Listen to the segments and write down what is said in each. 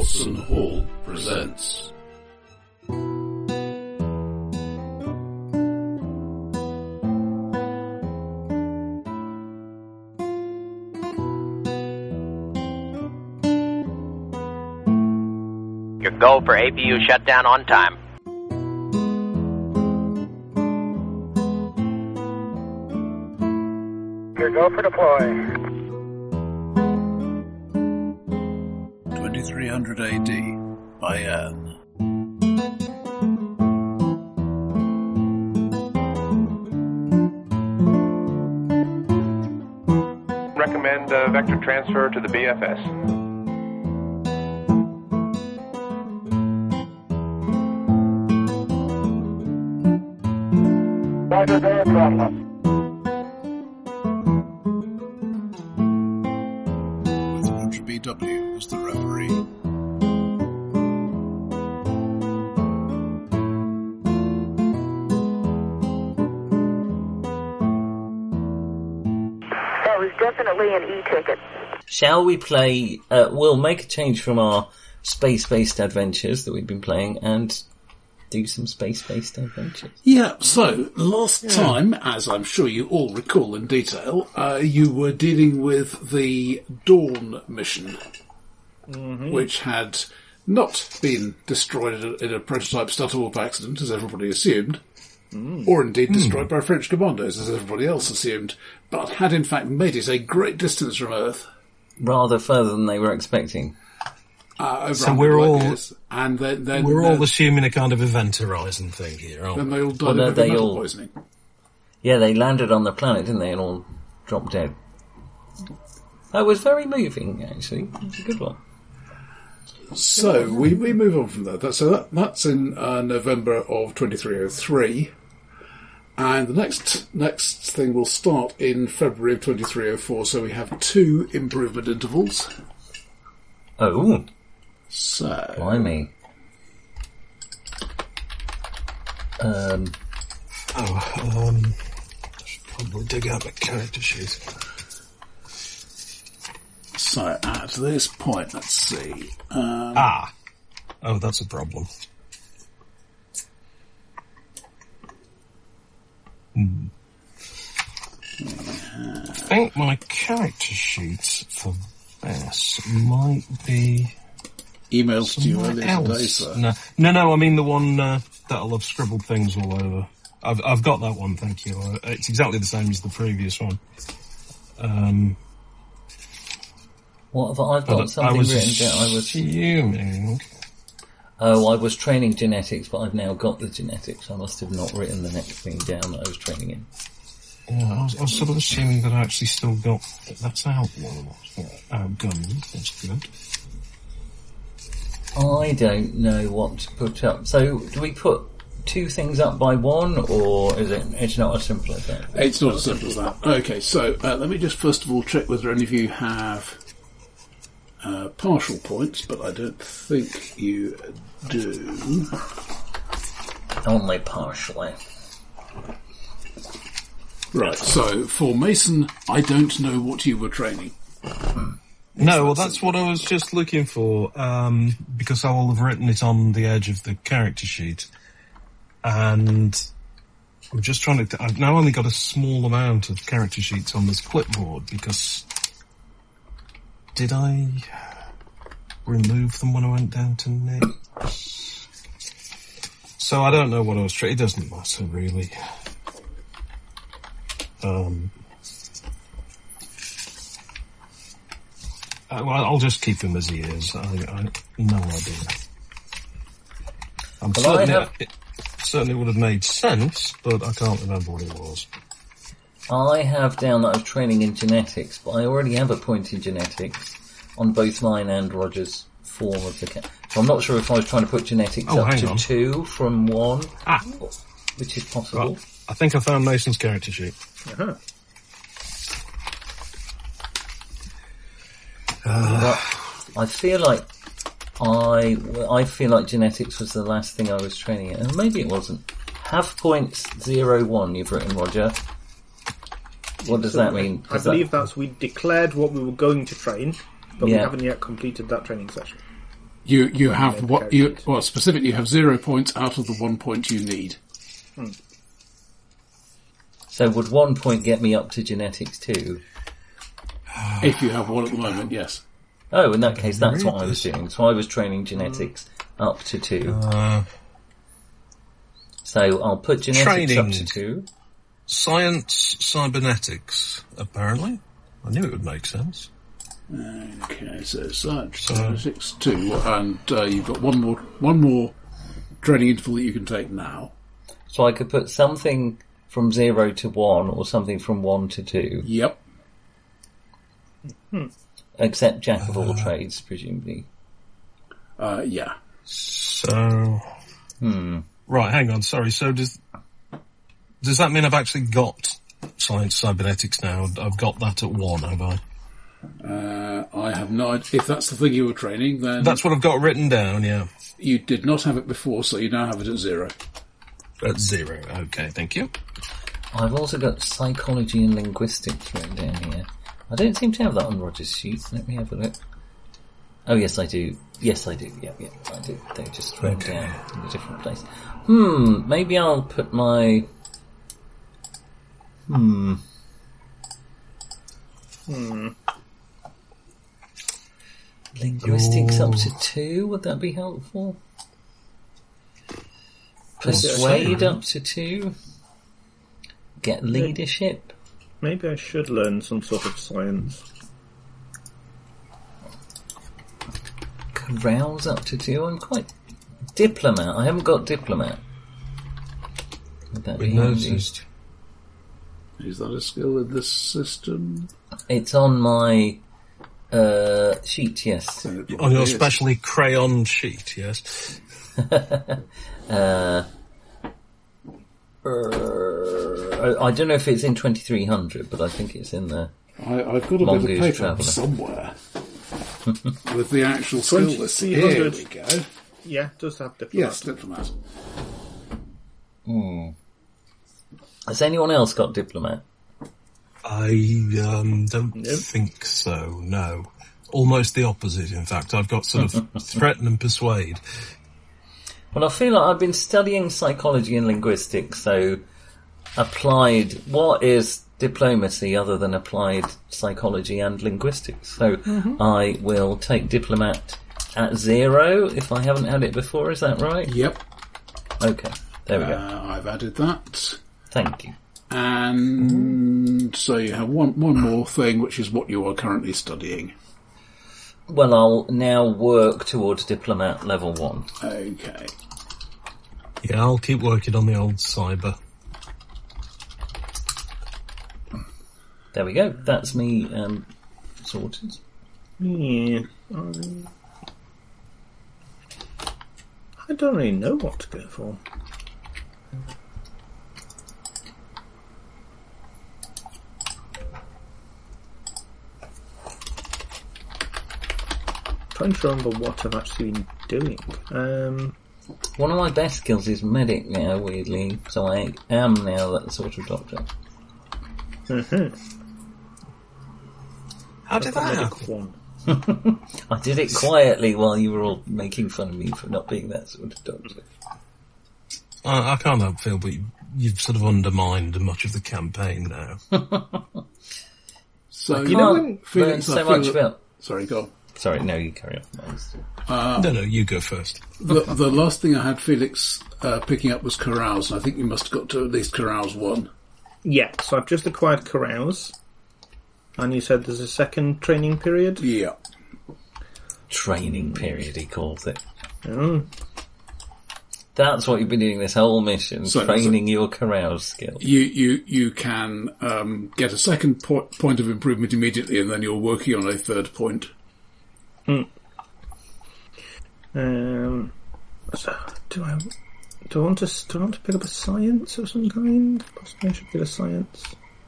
Watson Hall presents. Your go for APU shutdown on time. Your go for deploy. 2300 AD by Anne. Recommend vector transfer to the BFS. Roger, there, problem. With Roger BW as the referee. That was definitely an E-ticket. Shall we play... we'll make a change from our space-based adventures that we've been playing and do some space-based adventures. Yeah, so last time, as I'm sure you all recall in detail, you were dealing with the Dawn mission, which had not been destroyed in a prototype Starter Warp accident, as everybody assumed, or indeed destroyed by French commandos, as everybody else assumed, but had in fact made it a great distance from Earth. Rather further than they were expecting. So we're all and then we're all assuming a kind of event horizon thing here, aren't then we? they all died of metal poisoning. Yeah, they landed on the planet, didn't they, and all dropped dead. That was very moving, actually. It was a good one. So we move on from that. That's in November of 2303, and the next thing will start in February of 2304. So we have 2 improvement intervals. Oh, so blimey. I should probably dig out the character sheet. So at this point, let's see. Oh, that's a problem. I think my character sheet for this might be Emails to you somewhere earlier today, else. sir. No, I mean the one that'll have scribbled things all over. I've got that one, thank you. It's exactly the same as the previous one. What have I've got something written down. I was assuming. Oh, I was training genetics, but I've now got the genetics. I must have not written the next thing down that I was training in. Yeah, I was sort of assuming that I actually still got... That's outlaw. Outgunned. That's good. I don't know what to put up. So, do we put 2 things up by 1, or is it's not as simple as that? It's not as simple as that. Okay, so let me just first of all check whether any of you have partial points, but I don't think you do. Only partially. Right, so for Mason, I don't know what you were training. No, well, that's what I was just looking for, because I will have written it on the edge of the character sheet. And I'm just trying to... I've now only got a small amount of character sheets on this clipboard, because... Did I remove them when I went down to Nick? So I don't know what I was training. It doesn't matter, really. Well, I'll just keep him as he is. I no idea. It certainly would have made sense, but I can't remember what it was. I have down that I was training in genetics, but I already have a point in genetics on both mine and Roger's form of the cat. So I'm not sure if I was trying to put genetics up to 2 from 1, which is possible. Right. I think I found Mason's character sheet. Uh-huh. But I feel like genetics was the last thing I was training in, and maybe it wasn't. Half points 01 you've written, Roger. What does that mean? I believe that's we declared what we were going to train, but we haven't yet completed that training session. You have specifically you have 0 points out of the 1 point you need. So would 1 point get me up to genetics 2? If you have one at the moment, yes. Oh, in that case, that's what I was doing. So I was training genetics up to 2. So I'll put genetics up to 2. Science, cybernetics, apparently. I knew it would make sense. Okay, so cybernetics 2, and you've got one more training interval that you can take now. So I could put something from 0 to 1, or something from 1 to 2. Yep. Except jack of all trades, presumably. Yeah. So... Right, hang on, sorry. So does that mean I've actually got science cybernetics now? I've got that at 1, have I? I have no idea. If that's the thing you were training, then... That's what I've got written down, yeah. You did not have it before, so you now have it at 0. At 0, okay, thank you. I've also got psychology and linguistics written down here. I don't seem to have that on Roger's sheet. Let me have a look. Oh, yes, I do. Yes, I do. Yeah, I do. They're just written down in a different place. Maybe I'll put my... Linguistics up to 2, would that be helpful? Persuade up to 2? Get leadership? Maybe I should learn some sort of science. Carouse up to 2? I'm quite... Diplomat. I haven't got diplomat. Would that be handy? Is that a skill in this system? It's on my sheet, yes. On your specially crayon sheet, yes. I don't know if it's in 2300, but I think it's in there. I've got a bit of paper somewhere with the actual skill list. Here we go. Yeah, does have diplomat. Yes, diplomat. Has anyone else got diplomat? I don't think so, no. Almost the opposite, in fact. I've got sort of threaten and persuade. Well, I feel like I've been studying psychology and linguistics, so applied... What is diplomacy other than applied psychology and linguistics? So I will take diplomat at 0 if I haven't had it before, is that right? Yep. Okay, there we go. I've added that. Thank you. And so you have one more thing, which is what you are currently studying. Well, I'll now work towards diplomat level 1. Okay. Yeah, I'll keep working on the old cyber. There we go. That's me sorted. Yeah. I don't really know what to go for. Trying to remember what I've actually been doing. One of my best skills is medic now, weirdly, so I am now that sort of doctor. How did that happen? I did it quietly while you were all making fun of me for not being that sort of doctor. I can't help feel, but you've sort of undermined much of the campaign now. So you know when Felix, so much about... Sorry, go on. Sorry, no, you carry on. No, you go first. The last thing I had Felix picking up was carouse, and I think you must have got to at least carouse 1. Yeah, so I've just acquired carouse. And you said there's a second training period? Yeah. Training period, he calls it. Oh. That's what you've been doing this whole mission, training your carouse skill. You can get a second point of improvement immediately, and then you're working on a third point. So do I want to pick up a science of some kind? Possibly I should get a science.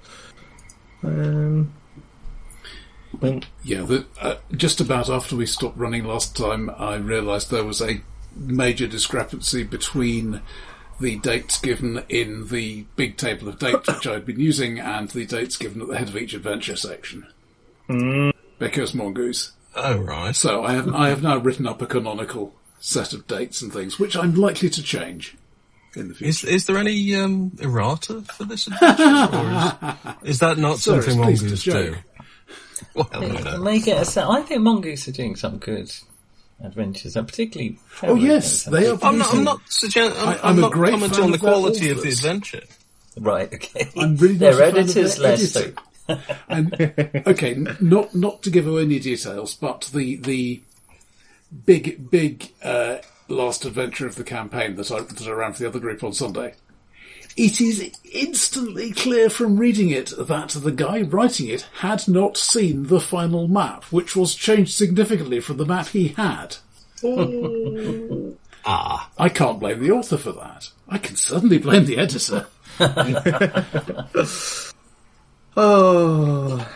Just about after we stopped running last time, I realised there was a major discrepancy between the dates given in the big table of dates which I'd been using and the dates given at the head of each adventure section. Because Mongoose. Oh, right. So I have now written up a canonical set of dates and things, which I'm likely to change in the future. Is there any errata for this adventure? Or is that not Sir, something it's pleased Mongoose to do? joke. Well, no. Make it I think Mongoose are doing some good adventures, and particularly... Oh yes, they are. I'm producing- not I'm a not great commenting fan on the of their quality of the authors. adventure. Right, okay. I'm really not Their a fan of editors their less so. editing. And okay, not to give away any details, but the big last adventure of the campaign that I ran for the other group on Sunday. It is instantly clear from reading it that the guy writing it had not seen the final map, which was changed significantly from the map he had. I can't blame the author for that. I can certainly blame the editor. Oh.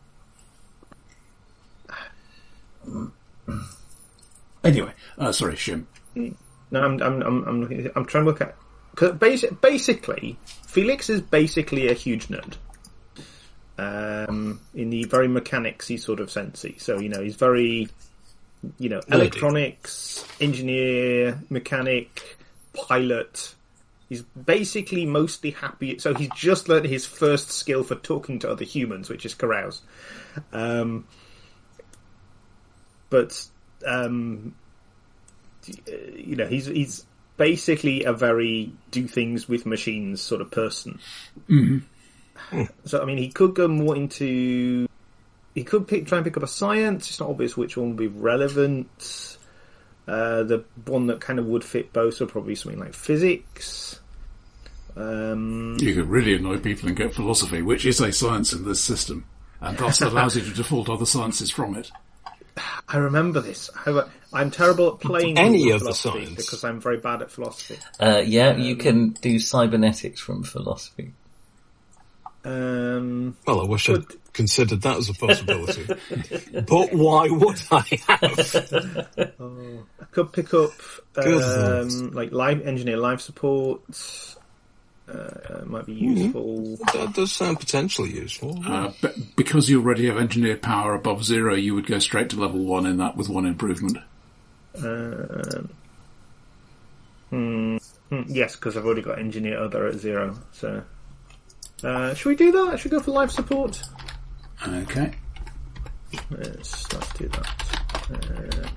Anyway, sorry, Shim. No, I'm looking. I'm trying to work out. Because basically, Felix is basically a huge nerd. In the very mechanicsy sort of sensey. So he's very, electronics, engineer, mechanic, pilot. He's basically mostly happy. So he's just learned his first skill for talking to other humans, which is carouse. He's basically a very do things with machines sort of person. Mm-hmm. So, I mean, he could go more into... He could try and pick up a science. It's not obvious which one would be relevant. The one that kind of would fit both, so probably something like physics. You could really annoy people and get philosophy, which is a science in this system, and thus allows you to default other sciences from it. I remember this. However, I'm terrible at playing Any of the philosophy science. because I'm very bad at philosophy. You can do cybernetics from philosophy. Well, I wish I'd considered that as a possibility. But why would I have? I could pick up like engineer life support. Might be useful. That does sound potentially useful. But because you already have engineer power above 0, you would go straight to level 1 in that with 1 improvement. Yes, because I've already got engineer other at 0. So, should we do that? Should we go for life support? Okay. Let's do that.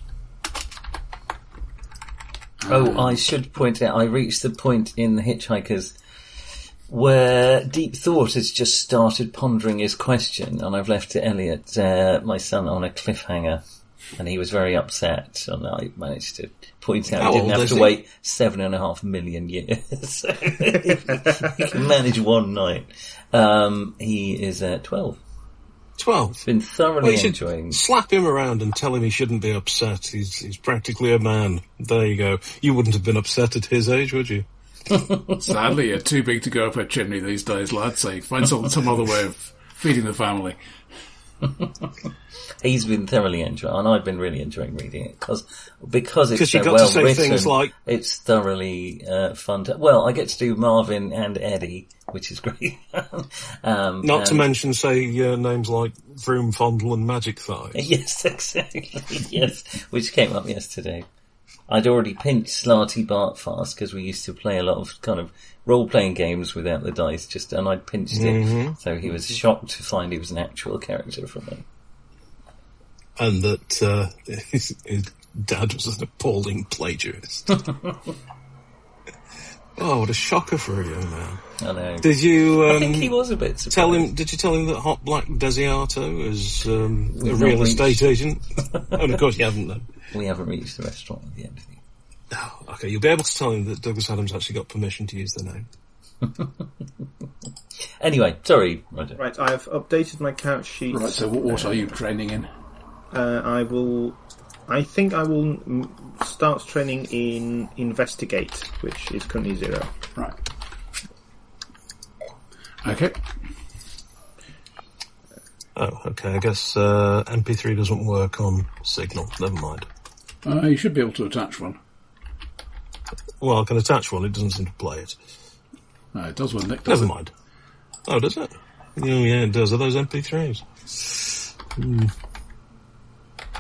I should point out, I reached the point in The Hitchhikers where Deep Thought has just started pondering his question, and I've left Elliot, my son, on a cliffhanger, and he was very upset, and I managed to point out he didn't have to wait 7.5 million years. He can manage one night. He is 12. 12. He's been thoroughly enjoying. Slap him around and tell him he shouldn't be upset. He's practically a man. There you go. You wouldn't have been upset at his age, would you? Sadly, you're too big to go up a chimney these days, lad. So find some other way of feeding the family. He's been thoroughly enjoying, and I've been really enjoying reading it because it's so you got well to say written. Things like, it's thoroughly fun. I get to do Marvin and Eddie, which is great. not to mention, say, names like Vroom, Fondle, and Magic Thighs. Yes, exactly. Yes, which came up yesterday. I'd already pinched Slarty Bartfast because we used to play a lot of kind of role-playing games without the dice, and I'd pinched it, so he was shocked to find he was an actual character from it. And that his dad was an appalling plagiarist. Oh, what a shocker for a young man! I know. Did you? I think he was a bit surprised. Did you tell him that Hot Black Desiato is a real estate agent? And of course you haven't. Then we haven't reached the restaurant at the end. Oh, okay, you'll be able to tell him that Douglas Adams actually got permission to use the name. Anyway, sorry, Roger. Right, I've updated my count sheet. Right, so what are you training in? I think I will start training in Investigate, which is currently 0. Right. Okay. Oh, okay, I guess MP3 doesn't work on Signal. Never mind. You should be able to attach one. Well, I can attach one, it doesn't seem to play it. No, it does when Nick does. Never mind. Oh, does it? Oh, yeah, it does. Are those MP3s?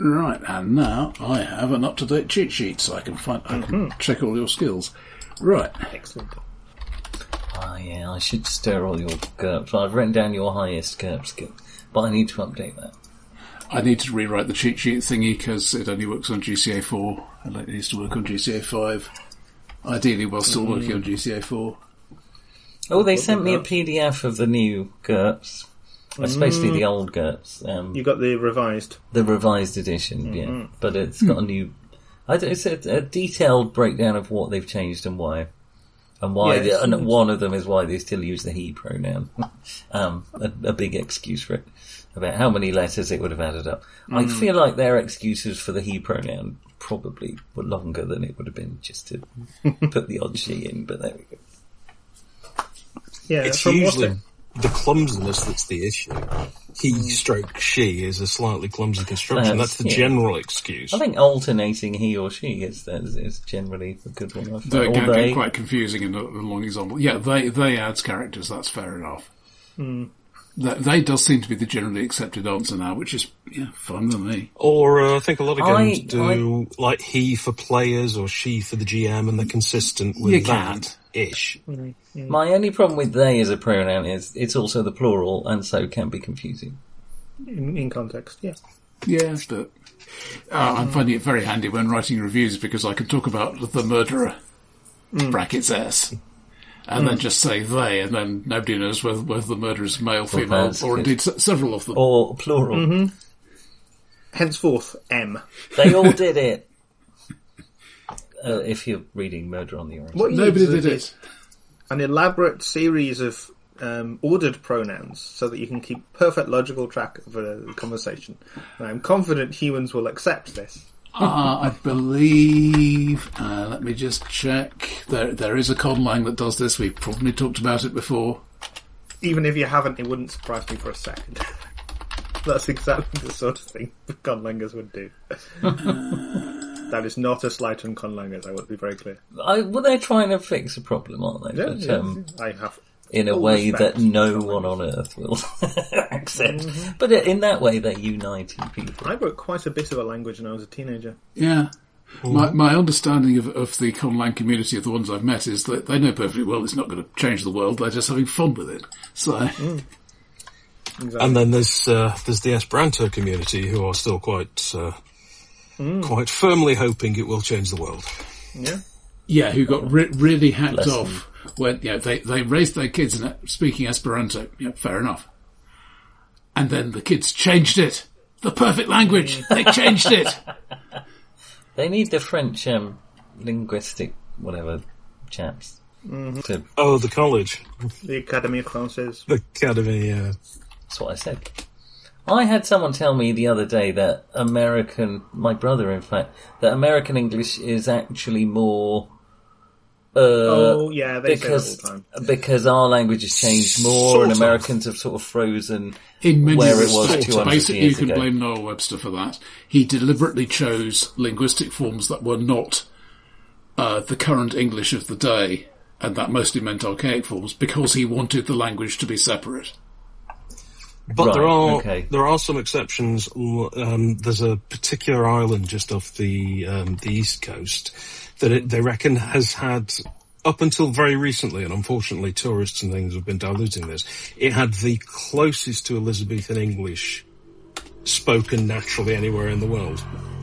Right, and now I have an up-to-date cheat sheet, so I can check all your skills. Right. Excellent. Ah, yeah, I should stir all your GURPS. Well, I've written down your highest GURP skill, but I need to update that. I need to rewrite the cheat sheet thingy because it only works on GCA 4 and it needs to work on GCA 5. Ideally, while still working on GCA 4. Oh, they sent me a PDF of the new GURPS, especially the old GURPS. You got the revised? The revised edition, yeah. But it's got a new... It's a detailed breakdown of what they've changed and why. And why, and one of them is why they still use the he pronoun. A big excuse for it. About how many letters it would have added up. I feel like their excuses for the he pronoun probably were longer than it would have been just to put the odd she in, but there we go. Yeah, it's usually the clumsiness that's the issue. He stroke she is a slightly clumsy construction. That's the general excuse. I think alternating he or she is generally a good one. It can get quite confusing in a long example. Yeah, they adds characters, that's fair enough. They does seem to be the generally accepted answer now, which is fine with me. Or I think a lot of games do like he for players or she for the GM, and they're consistent with that-ish. My only problem with they as a pronoun is it's also the plural, and so can be confusing. In context, yeah. Yeah, but I'm finding it very handy when writing reviews because I can talk about the murderer, brackets S, and then just say they, and then nobody knows whether the murderer is male, female, or indeed several of them. Or plural. Henceforth, M. They all did it. If you're reading Murder on the Orient. Nobody did it. An elaborate series of ordered pronouns so that you can keep perfect logical track of a conversation. And I'm confident humans will accept this. I believe, let me just check, there is a conlang that does this. We've probably talked about it before. Even if you haven't, it wouldn't surprise me for a second. That's exactly the sort of thing conlangers would do. That is not a slight on conlangers, I would be very clear. Well, they're trying to fix a problem, aren't they? Yeah, but, I have in a way that no one on Earth will accept. But in that way, they're uniting people. I wrote quite a bit of a language when I was a teenager. Yeah. My understanding of the conlang community, of the ones I've met, is that they know perfectly well it's not going to change the world, they're just having fun with it. So... Exactly. And then there's the Esperanto community who are still quite firmly hoping it will change the world. Yeah, who got really hacked off when they raised their kids in speaking Esperanto. Fair enough. And then the kids changed it. The perfect language. They changed it. They need the French linguistic whatever chaps. The college. The Académie Française. The Academy, yeah. That's what I said. I had someone tell me the other day that my brother in fact, that American English is actually more... they say that all the time. Because our language has changed more and Americans have sort of frozen in many where respects. it was 200 Basically, years you can ago. blame Noel Webster for that. He deliberately chose linguistic forms that were not the current English of the day, and that mostly meant archaic forms, because he wanted the language to be separate. But there are some exceptions. There's a particular island just off the east coast that they reckon has had, up until very recently, and unfortunately tourists and things have been diluting this, it had the closest to Elizabethan English spoken naturally anywhere in the world.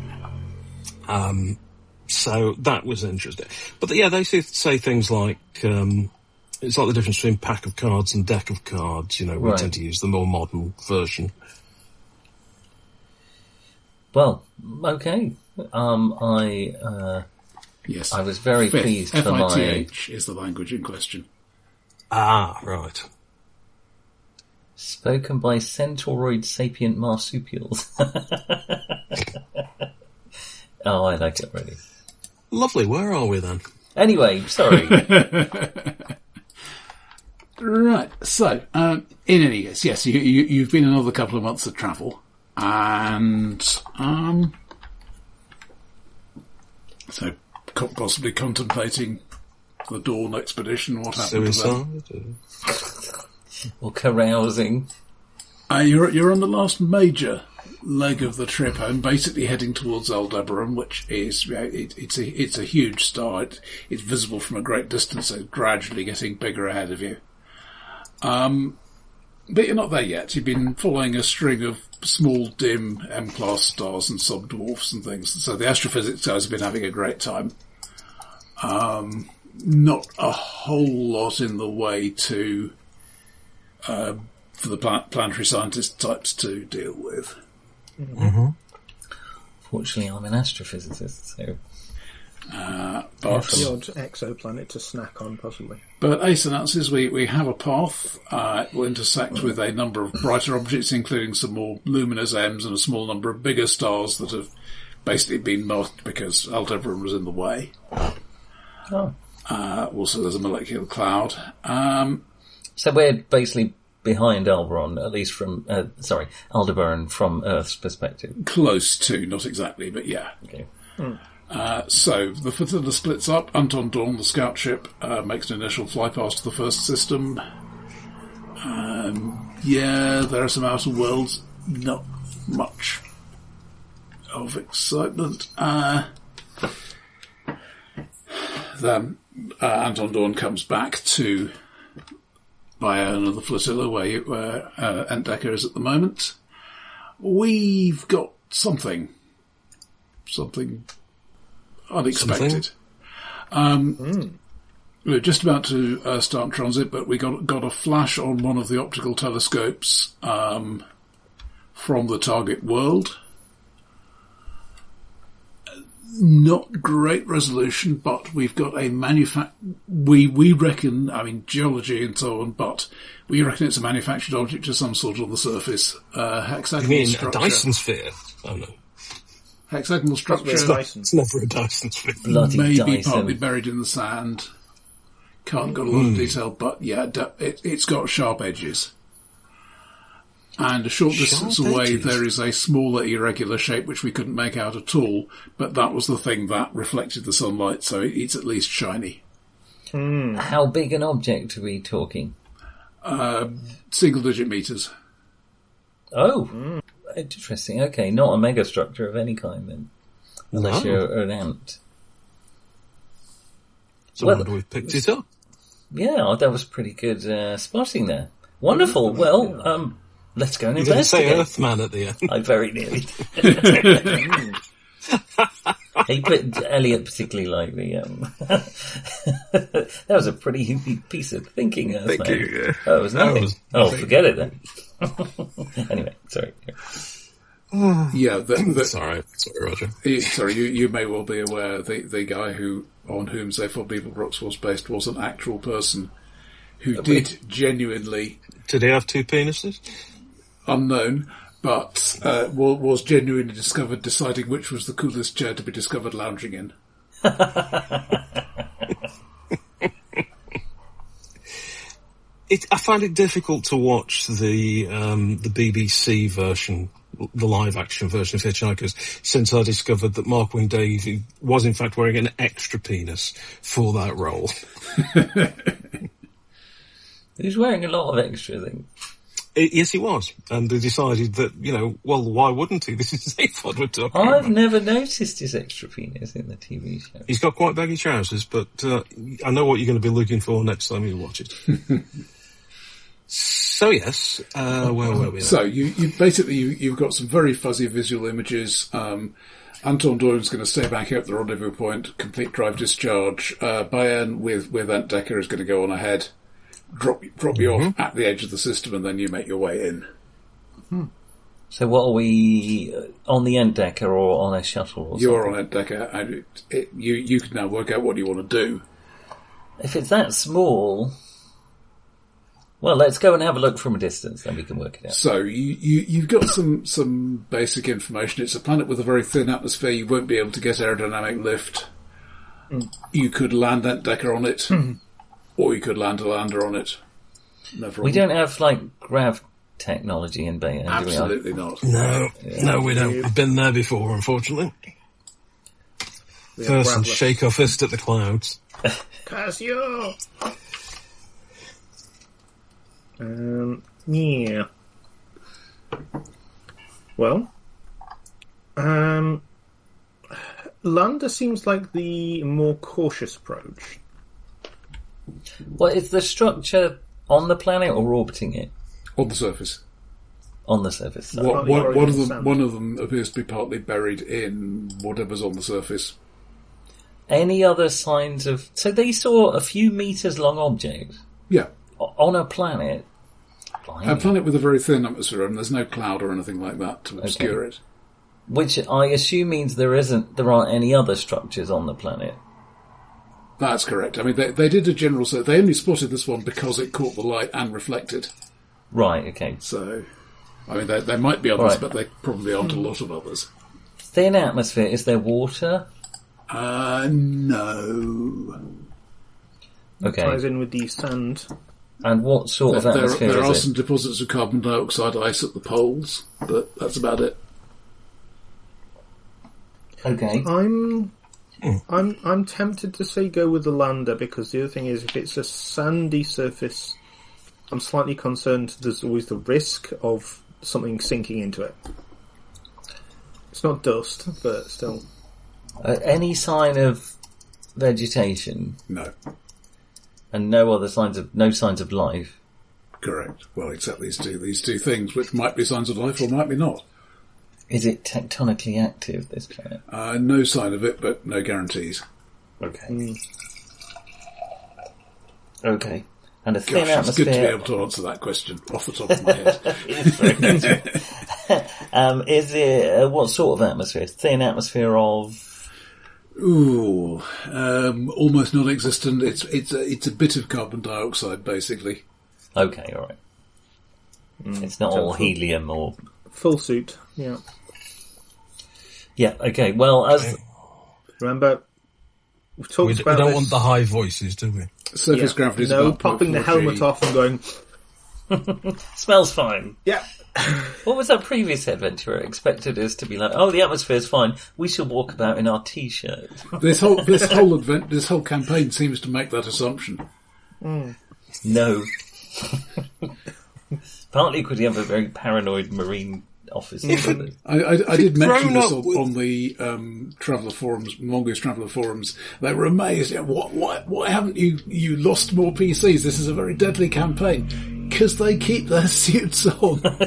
So that was interesting. But they say things like, it's like the difference between pack of cards and deck of cards. We tend to use the more modern version. Well, okay. Yes. I was very pleased for my... FITH is the language in question. Ah, right. Spoken by centauroid sapient marsupials. Oh, I like it already. Lovely. Where are we then? Anyway, sorry. Right. So, in any case, yes, you've been another couple of months of travel, and so possibly contemplating the Dawn expedition. What happened to Suicide? Or carousing. You're on the last major leg of the trip home, basically heading towards Aldebaran, which is it's a huge star. It's visible from a great distance, so gradually getting bigger ahead of you. But you're not there yet. You've been following a string of small, dim M-class stars and sub-dwarfs and things. So the astrophysics guys have been having a great time. Not a whole lot in the way to for the planetary scientist types to deal with. Mm-hmm. Fortunately, I'm an astrophysicist, so... But the odd exoplanet to snack on, possibly. But Ace announces we have a path. It will intersect with a number of brighter objects, including some more luminous M's and a small number of bigger stars that have basically been marked because Aldebaran was in the way. Oh. Also, there's a molecular cloud. So we're basically behind Aldebaran, at least from Aldebaran from Earth's perspective. Close to, not exactly, but yeah. Okay. So the flotilla splits up. Anton Dawn, the scout ship, makes an initial flypast to the first system. There are some outer worlds. Not much of excitement. Then Anton Dawn comes back to Bayern and the flotilla, where Entdecker is at the moment. We've got something unexpected. We're just about to start transit, but we got a flash on one of the optical telescopes from the target world. Not great resolution, but we've got a we reckon, I mean, geology and so on, but we reckon it's a manufactured object of some sort on the surface. Hexagonal You mean structure. a Dyson sphere? Oh no. Hexagonal structure. It's never a Dyson sphere. Bloody Maybe Dyson. partly buried in the sand. Can't got a lot of detail, but yeah, it's got sharp edges. And a short distance away, there is a smaller irregular shape which we couldn't make out at all, but that was the thing that reflected the sunlight, so it's at least shiny. How big an object are we talking? Single-digit meters. Oh, interesting. Okay, not a megastructure of any kind then, unless you're an ant. So I wonder we've picked it up. Yeah, that was pretty good spotting there. Wonderful. Well, let's go and You didn't investigate. say Earthman at the end. I very nearly did. He put Elliot particularly like that was a pretty hoopy piece of thinking. Thank you, yeah. Oh, it was nothing. was nothing. Forget it then. Anyway, sorry. Yeah, Sorry, Roger. you may well be aware the guy on whom Zaphod Beeblebrox was based was an actual person who did genuinely... Did he have two penises? Unknown, but was genuinely discovered deciding which was the coolest chair to be discovered lounging in. I find it difficult to watch the BBC version, the live-action version of Hitchhikers, since I discovered that Markwing Davey was in fact wearing an extra penis for that role. He's wearing a lot of extra things. Yes, he was. And they decided that, well, why wouldn't he? This is Zaphod we're talking about. I've never noticed his extra penis in the TV show. He's got quite baggy trousers, but I know what you're going to be looking for next time you watch it. So, yes, where were we now? So, you've got some very fuzzy visual images. Anton Doran's going to stay back at the rendezvous point, complete drive discharge. Bayern with Entdecker is going to go on ahead. Drop you off at the edge of the system, and then you make your way in. So what are we, on the Entdecker or on a shuttle or You're something? on Entdecker, and you can now work out what you want to do. If it's that small... Well, let's go and have a look from a distance, then we can work it out. So you've got some basic information. It's a planet with a very thin atmosphere. You won't be able to get aerodynamic lift. You could land Entdecker on it. Or you could land a lander on it. We don't have, grav technology in Bayern, do we? Absolutely not. No, we don't. We've been there before, unfortunately. First, and shake our fist at the clouds. Casio! Yeah. Well, Lander seems like the more cautious approach. Well, is the structure on the planet or orbiting it? On the surface. On the surface. So. One of them appears to be partly buried in whatever's on the surface. Any other signs of... So they saw a few meters long object? Yeah. On a planet? A planet with a very thin atmosphere, and there's no cloud or anything like that to obscure it. Which I assume means there aren't any other structures on the planet. That's correct. I mean, they did a general search. They only spotted this one because it caught the light and reflected. Right, okay. So, I mean, there might be others, but there probably aren't a lot of others. Thin atmosphere, is there water? No. Okay. Ties in with the sand. And what sort of atmosphere there are is some deposits of carbon dioxide ice at the poles, but that's about it. Okay. I'm tempted to say go with the Lander, because the other thing is, if it's a sandy surface, I'm slightly concerned there's always the risk of something sinking into it. It's not dust, but still. Any sign of vegetation? No. And no signs of life? Correct. Well, except these two things, which might be signs of life or might be not. Is it tectonically active, this planet? No sign of it, but no guarantees. Okay. Okay. And a thin Gosh, atmosphere... it's good to be able to answer that question off the top of my head. Is it... what sort of atmosphere? Thin atmosphere of... Ooh, almost non-existent. It's a bit of carbon dioxide, basically. Okay, all right. It's not all helium or... Full suit, yeah. Yeah, okay. Well, as... Remember, we've talked about we don't this. want the high voices, do we? Surface gravity is no about popping the 0.4 helmet G. off and going, Smells fine. yeah. What was that previous adventurer expected us to be like? Oh, the atmosphere's fine. We shall walk about in our t-shirts. This whole campaign seems to make that assumption. No. Partly because you have a very paranoid marine officer. I did mention this up on the Traveller forums, Mongoose Traveller forums. They were amazed. Why haven't you lost more PCs? This is a very deadly campaign. Because they keep their suits on. I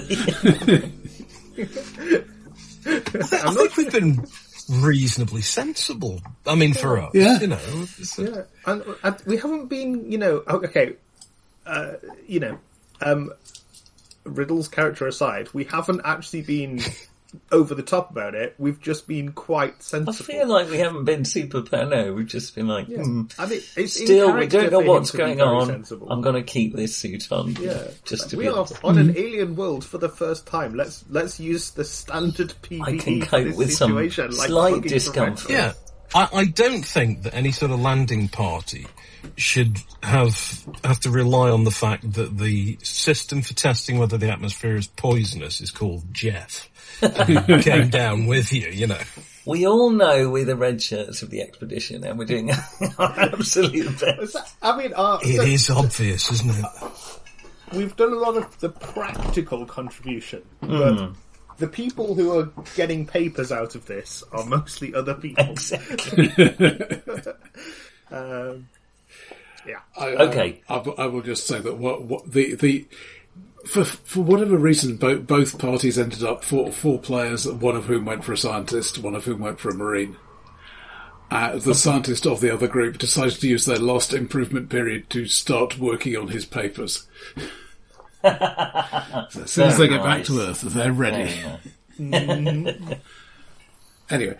think we've been reasonably sensible. I mean, for us, Yeah. you know. Yeah, and we haven't been, Riddle's character aside, we haven't actually been over the top about it. We've just been quite I sensible. feel like we haven't been super paranoid. We've just been like, I mean, it's still, in we don't know character for what's him to be going very on. sensible. I'm going to keep this suit on. Yeah, Just to we be are honest. on an alien world for the first time. Let's use the standard PPE I can for cope this with some situation, like slight fucking discomfort. Yeah, I don't think that any sort of landing party should have to rely on the fact that the system for testing whether the atmosphere is poisonous is called Jeff. Who came down with you, you know. We all know we're the red shirts of the expedition, and we're doing our absolute best. I mean, It is obvious, isn't it? we've done a lot of the practical contribution, but the people who are getting papers out of this are mostly other people. Exactly. Yeah. Okay. I will just say that what the for whatever reason, both parties ended up four players, one of whom went for a scientist, one of whom went for a marine. The scientist of the other group decided to use their last improvement period to start working on his papers. So as soon as they get back to Earth, they're ready. Anyway,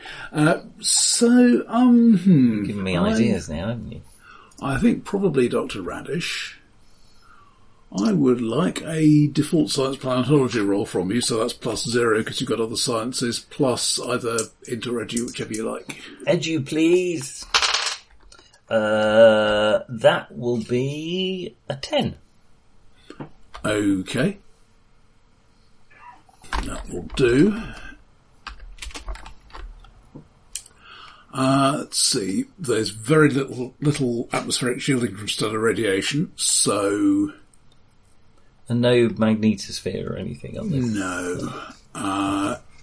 You're giving me ideas now, haven't you? I think probably Dr. Radish. I would like a default science planetology roll from you, so that's +0 because you've got other sciences, plus either int or edu, whichever you like. Edu, please. That will be a 10. Okay. That will do. Let's see. There's very little atmospheric shielding from stellar radiation, so... And no magnetosphere or anything on this? No.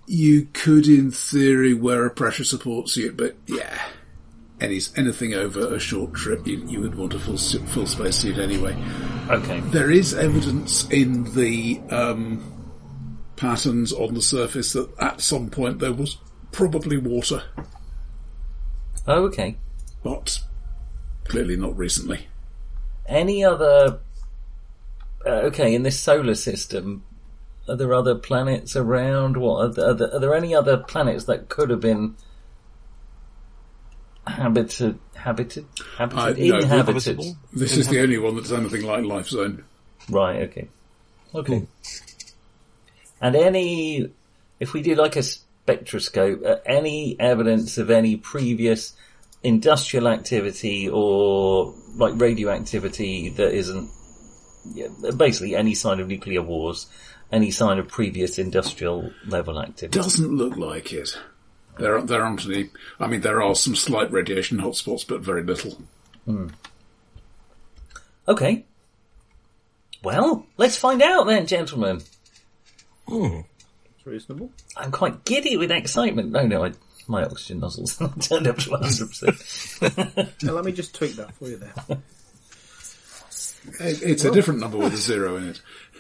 You could, in theory, wear a pressure support suit, but yeah, anything over a short trip, you would want a full space suit anyway. Okay. There is evidence in the patterns on the surface that at some point there was probably water. Oh, okay. But clearly not recently. Any other... in this solar system, are there other planets around? What are there any other planets that could have been inhabited? This is the only one that's anything like Life Zone. Right, okay. And if we do like a spectroscope, any evidence of any previous industrial activity or like radioactivity that isn't, basically any sign of nuclear wars, any sign of previous industrial level activity? Doesn't look like it. There aren't any. I mean, there are some slight radiation hotspots, but very little. Okay. Well, let's find out then, gentlemen. It's reasonable. I'm quite giddy with excitement. No, my oxygen nozzles turned up to 100%. Now, let me just tweak that for you there. It's a different number with a 0 in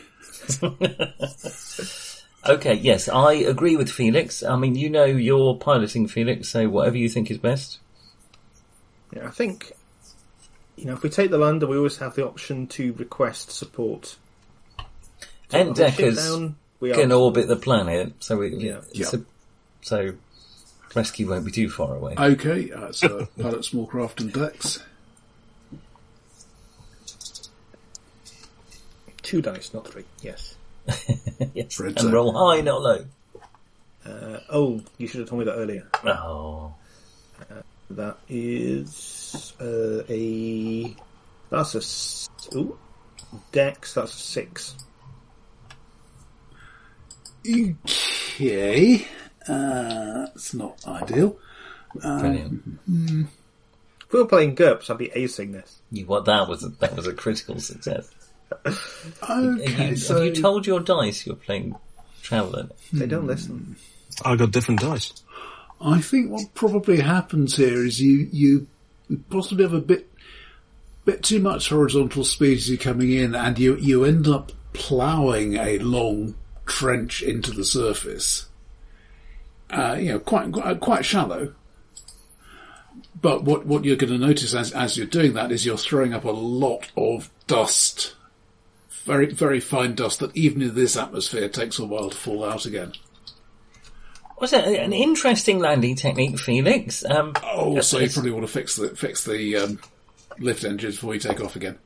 it. Okay, yes, I agree with Felix. I mean, you're piloting, Felix, so whatever you think is best. Yeah, I think, if we take the lander, we always have the option to request support. Entdeckers can orbit the planet, so so rescue won't be too far away. Okay, so pilot, small craft and decks. 2 dice, not 3, yes. Yes, and roll high, not low. You should have told me that earlier. Oh. That is that's a Dex, that's a 6. Okay, it's not ideal. Brilliant. If we were playing GURPS, I'd be acing this. That was a critical success. Okay, have you told your dice you're playing Traveller? They don't listen. I got different dice. I think what probably happens here is you possibly have a bit too much horizontal speed as you're coming in, and you end up ploughing a long trench into the surface. Quite shallow. But what you're going to notice as you're doing that is you're throwing up a lot of dust. Very, very fine dust that even in this atmosphere takes a while to fall out again. Was it an interesting landing technique, Felix? So you probably want to fix the lift engines before you take off again.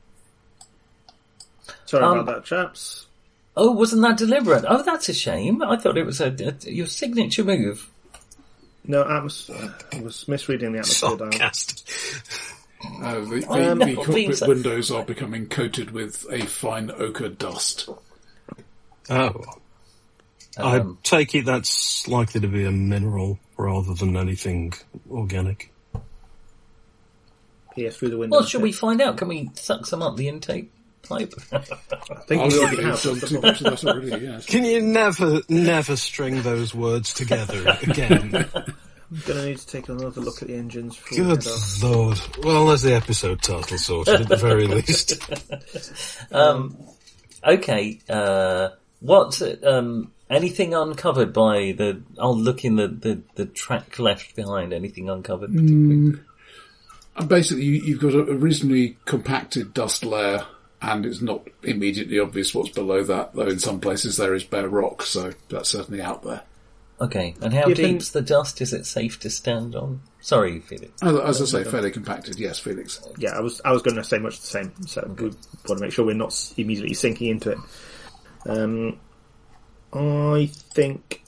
Sorry about that, chaps. Oh, wasn't that deliberate? Oh, that's a shame. I thought it was your signature move. No, I was misreading the atmosphere dial. The cockpit windows are becoming coated with a fine ochre dust. Oh. I take it that's likely to be a mineral rather than anything organic. Yes, through the window. Well, should we find out? Can we suck some up the intake pipe? I think we already have. Too much of that already, yes. Can you never string those words together again? I'm going to need to take another look at the engines. Good Lord. Well, there's the episode title sorted at the very least. Okay. What's anything uncovered by the... I'll look in the track left behind. Anything uncovered? Basically, you've got a reasonably compacted dust layer, and it's not immediately obvious what's below that, though in some places there is bare rock, so that's certainly out there. Okay, and how deep's the dust? Is it safe to stand on? Sorry, Felix. As I say, fairly compacted, yes, Felix. Yeah, I was going to say much the same, so we want to make sure we're not immediately sinking into it. I think...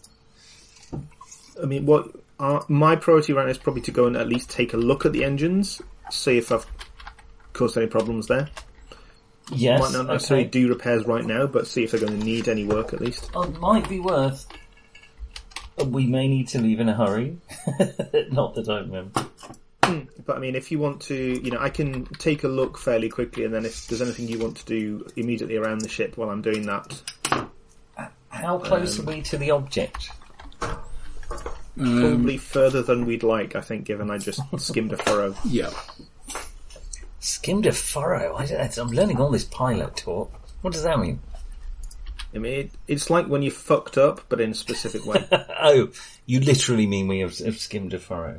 my priority right now is probably to go and at least take a look at the engines, see if I've caused any problems there. Yes, might not necessarily do repairs right now, but see if they're going to need any work at least. It might be worth... We may need to leave in a hurry. Not that I remember. But if you want to, I can take a look fairly quickly, and then if there's anything you want to do immediately around the ship while I'm doing that. How close are we to the object? Probably further than we'd like, I think, given I just skimmed a furrow. Yeah. Skimmed a furrow? I'm learning all this pilot talk. What does that mean? I mean, it's like when you fucked up, but in a specific way. Oh, you literally mean we have skimmed a furrow.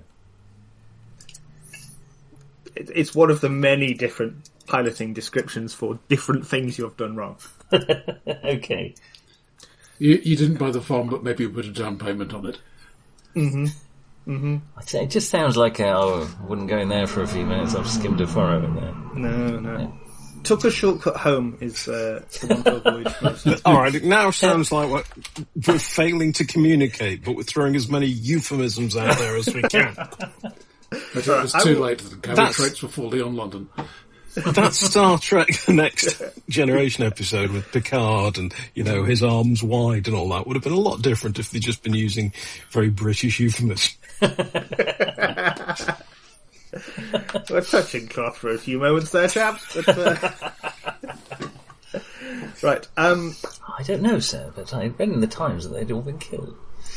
It's one of the many different piloting descriptions for different things you have done wrong. Okay. You didn't buy the farm, but maybe you put a down payment on it. It just sounds like I wouldn't go in there for a few minutes. I've skimmed a furrow in there. No. Yeah. Took a shortcut home is the one to avoid most. Alright, it now sounds like we're failing to communicate, but we're throwing as many euphemisms out there as we can. But it was too late. The cabin traits were fully on London. That Star Trek The Next Generation episode with Picard and, his arms wide and all that would have been a lot different if they'd just been using very British euphemisms. We're touching cloth for a few moments there, chaps. But, right. I don't know, sir, but I read in the Times that they'd all been killed.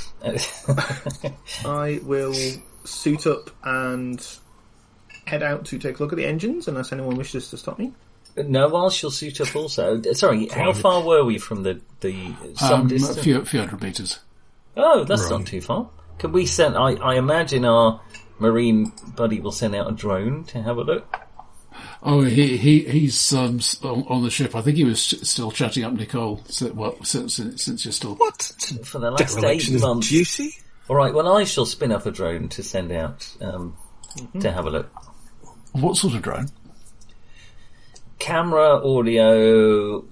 I will suit up and head out to take a look at the engines, unless anyone wishes to stop me. No, I shall suit up also. Sorry, how far were we from the some distance? A few hundred metres. Oh, that's not too far. Can we send... I imagine our marine buddy will send out a drone to have a look. Oh, he's on the ship. I think he was still chatting up Nicole. Since you're still... What? For the last 8 months. Duty? All right, well, I shall spin up a drone to send out to have a look. What sort of drone? Camera, audio.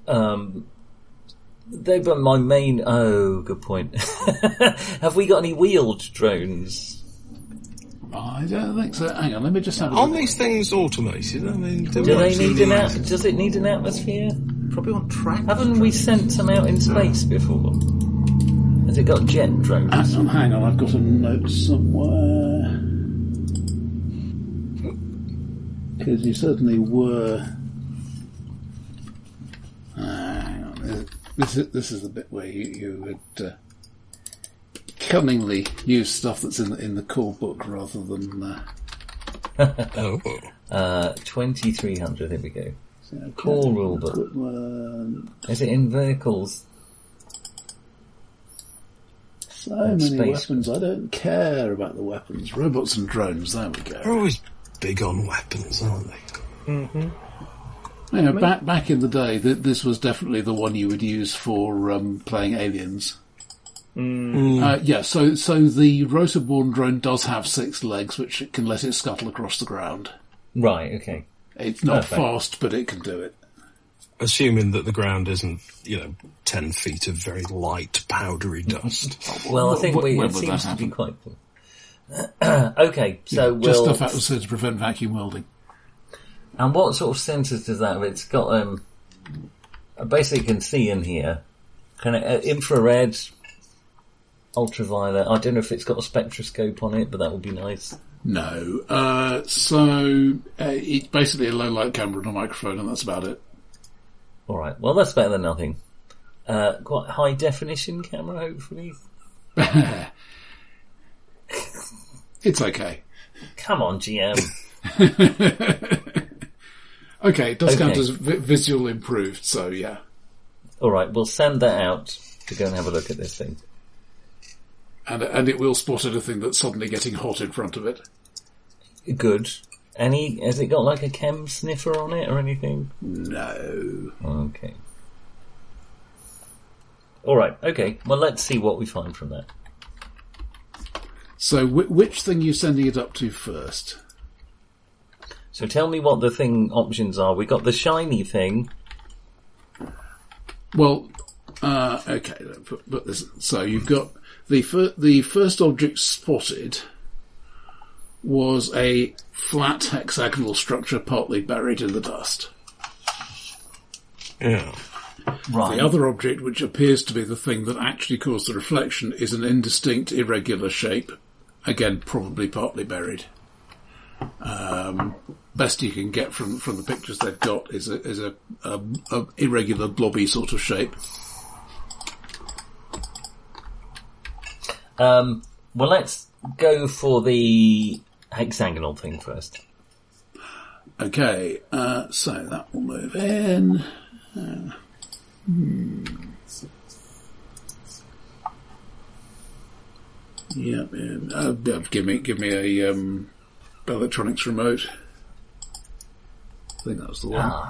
They've got my main... Oh, good point. Have we got any wheeled drones? I don't think so. Hang on, let me just have a look. Aren't these things automated? I mean, does it need an atmosphere? Probably on track. Haven't we sent some out in space before? Has it got jet drones? Hang on, I've got a note somewhere. Because you certainly were... Hang on. This is the bit where you would cunningly use stuff that's in the core book rather than... 2300, here we go. So, Core rulebook. Is it in vehicles? So many weapons, I don't care about the weapons. Robots and drones, there we go. They're always big on weapons, aren't they? Mm-hmm. Back in the day, this was definitely the one you would use for playing Aliens. So the rotor-borne drone does have 6 legs, which it can let it scuttle across the ground. Right, okay. It's not fast, but it can do it. Assuming that the ground isn't, 10 feet of very light, powdery dust. Well, I think it seems to be quite cool. Okay, so just stuff atmosphere to prevent vacuum welding. And what sort of sensors does that have? It's got, basically can see in here. Infrared, ultraviolet. I don't know if it's got a spectroscope on it, but that would be nice. No. It's basically a low light camera and a microphone, and that's about it. Alright, well that's better than nothing. Quite high definition camera, hopefully. It's okay. Come on, GM. Okay, it does count as visual improved, so yeah. Alright, we'll send that out to go and have a look at this thing. And it will spot anything that's suddenly getting hot in front of it. Good. Has it got like a chem sniffer on it or anything? No. Okay. Alright, okay. Well, let's see what we find from that. So, which thing are you sending it up to first? So tell me what the thing options are. We got the shiny thing. Well, okay. But so you've got the first object spotted was a flat hexagonal structure partly buried in the dust. Yeah. Right. The other object, which appears to be the thing that actually caused the reflection, is an indistinct, irregular shape. Again, probably partly buried. Best you can get from the pictures they've got is a irregular, blobby sort of shape. Well, let's go for the hexagonal thing first. Okay, so that will move in. Yeah, give me a electronics remote. I think that was the one.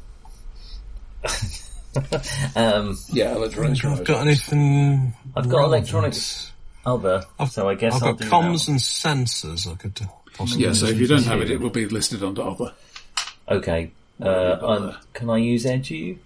Yeah, electronics remote. I've got anything. I've got electronics other, so I guess I've I'll got do comms that. and sensors. I could possibly. Yeah, so if you don't have it, it will be listed under other. Okay. Can I use Edu?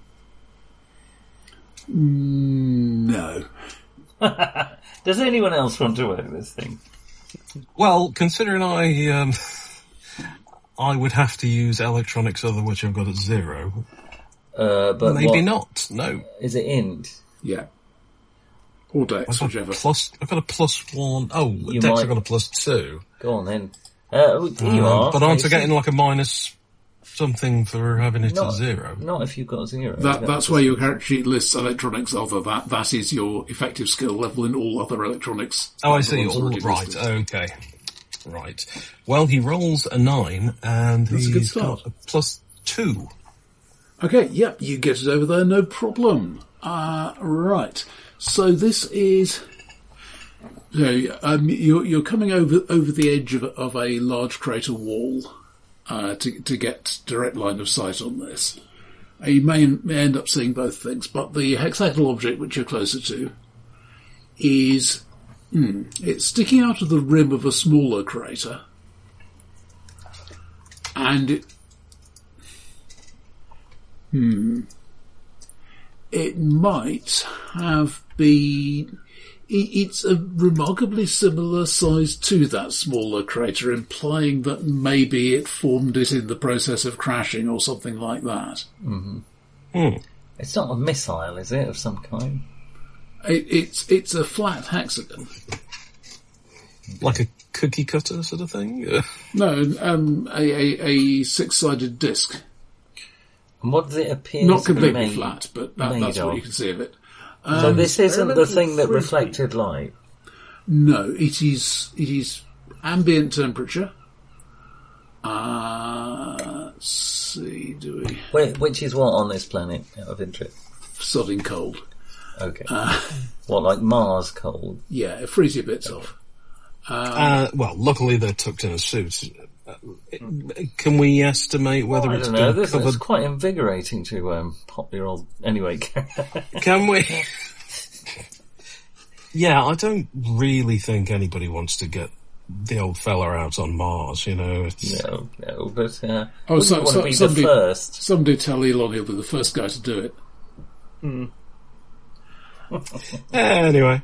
No. Does anyone else want to work this thing? Well, considering I would have to use electronics other, which I've got at 0. But maybe not. No. Is it int? Yeah. Or Dex, whichever. I've got a +1. Oh, You Dex might- I've got a +2. Go on then. You are. But aren't I Jason. getting like a minus something for having it at Not- 0? Not if you've got 0. That's where your character sheet lists electronics other. That is your effective skill level in all other electronics. Oh, I The see. ones All already right. listed. Okay. Right. Well, he rolls a 9, and That's a good he's start. got a +2. Okay, yep, you get it over there, no problem. Right. So this is. So you're coming over the edge of a large crater wall to get direct line of sight on this. You may end up seeing both things, but the hexagonal object which you're closer to is it's sticking out of the rim of a smaller crater, and it might have been. It's a remarkably similar size to that smaller crater, implying that maybe it formed it in the process of crashing or something like that. It's not a missile, is it, of some kind? It's a flat hexagon. Like a cookie cutter sort of thing? No, a six-sided disc. And what does it appear Not to be completely made, flat, but made that's what of? you can see of it. So this isn't the elemental thing that frisbee. reflected light? No, it is ambient temperature. Let's see, do we... Which is what on this planet, out of interest? Sodding cold. Okay. What, like Mars cold? Yeah, it frees your bits off. Well, luckily they're tucked in a suit. Can we estimate whether I it's don't know, been this is covered? quite invigorating to pop your old... Anyway, Can we? Yeah, I don't really think anybody wants to get the old fella out on Mars, you know. It's, no, but Oh, wouldn't you want to be the somebody, first? somebody tell Elon he'll be the first guy to do it. Anyway,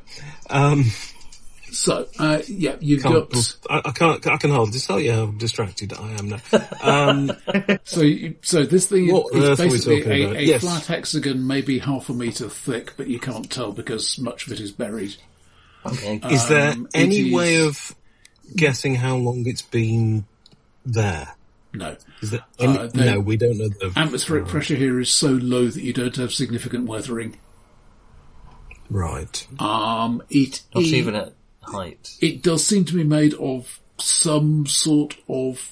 So, yeah, you've can't, got... I can hardly tell you how distracted I am now. So this thing What on is earth are we basically talking about? a Yes. flat hexagon, maybe half a metre thick, but you can't tell because much of it is buried. Okay. Is there it any is- way of guessing how long it's been there? No. Is there any, no, we don't know. Atmospheric pressure here is so low that you don't have significant weathering. Right. Not even at height. It does seem to be made of some sort of...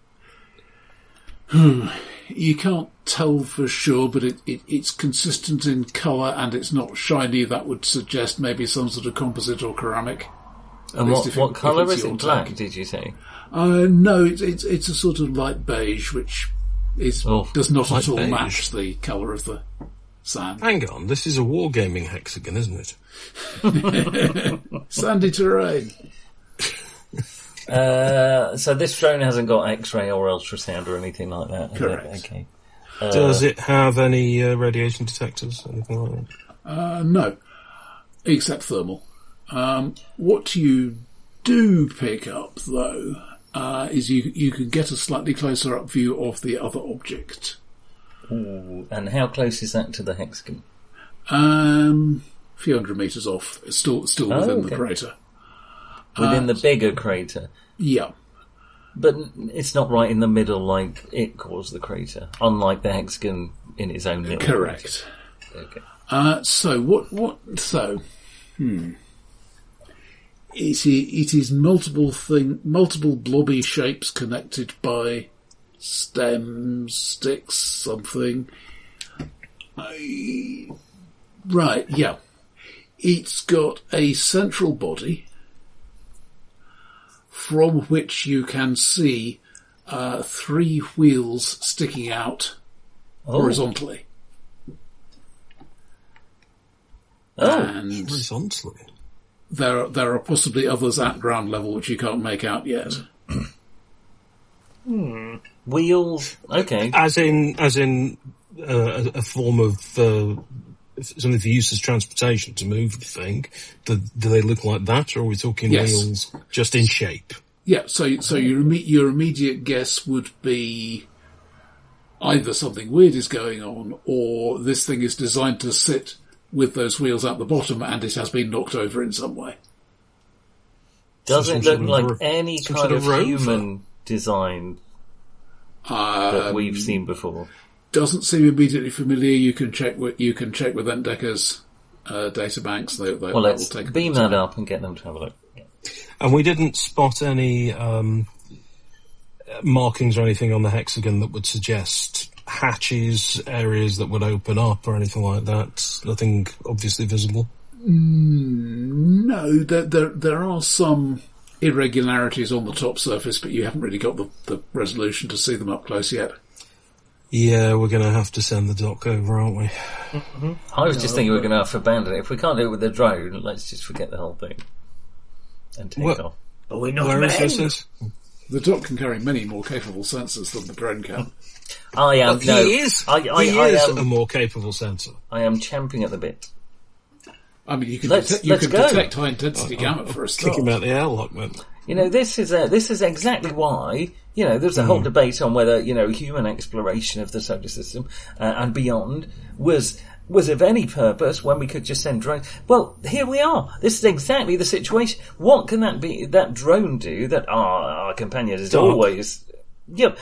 You can't tell for sure, but it's consistent in colour and it's not shiny. That would suggest maybe some sort of composite or ceramic. And least if what if colour it's is your it? Black, tag. did you say? No, it's a sort of light beige, which does not light at all beige. match the colour of the sand. Hang on, this is a wargaming hexagon, isn't it? Sandy terrain. So this drone hasn't got X-ray or ultrasound or anything like that, has it? Correct. Okay. Does it have any radiation detectors? Anything like that? No, except thermal. What you do pick up, though, is you can get a slightly closer up view of the other object. Ooh, and how close is that to the hexagon? A few hundred metres off. It's still within the okay. crater. Within the bigger crater. Yeah. But it's not right in the middle like it caused the crater, unlike the hexagon in its own little Correct. crater. Okay. So It is multiple blobby shapes connected by stems, sticks, something. Right, yeah. It's got a central body from which you can see 3 wheels sticking out horizontally. And horizontally. There are possibly others at ground level which you can't make out yet. Wheels, okay. As in a form of something for use as transportation to move the thing. Do they look like that, or are we talking wheels just in shape? Yeah. So your immediate guess would be either something weird is going on, or this thing is designed to sit with those wheels at the bottom, and it has been knocked over in some way. Does it look like any kind of human design that we've seen before? Doesn't seem immediately familiar. You can check with Entdecker's databanks. Well, let's beam that up and get them to have a look. Yeah. And we didn't spot any markings or anything on the hexagon that would suggest hatches, areas that would open up or anything like that. Nothing obviously visible. No, there are some irregularities on the top surface, but you haven't really got the resolution to see them up close yet. Yeah, we're going to have to send the doc over, aren't we? Mm-hmm. I was just thinking we're going to have to abandon it. If we can't do it with the drone, let's just forget the whole thing and take off. But we're not Where men. is this? The dock can carry many more capable sensors than the drone can. I am. He is a more capable sensor. I am champing at the bit. I mean, you can Let's detect high intensity gamma for a start. Kick him out the airlock, man. You know, this is exactly why, you know, there's a whole debate on whether, you know, human exploration of the solar system and beyond was of any purpose when we could just send drones. Well, here we are. This is exactly the situation. What can that drone do that our companion is always... Yes.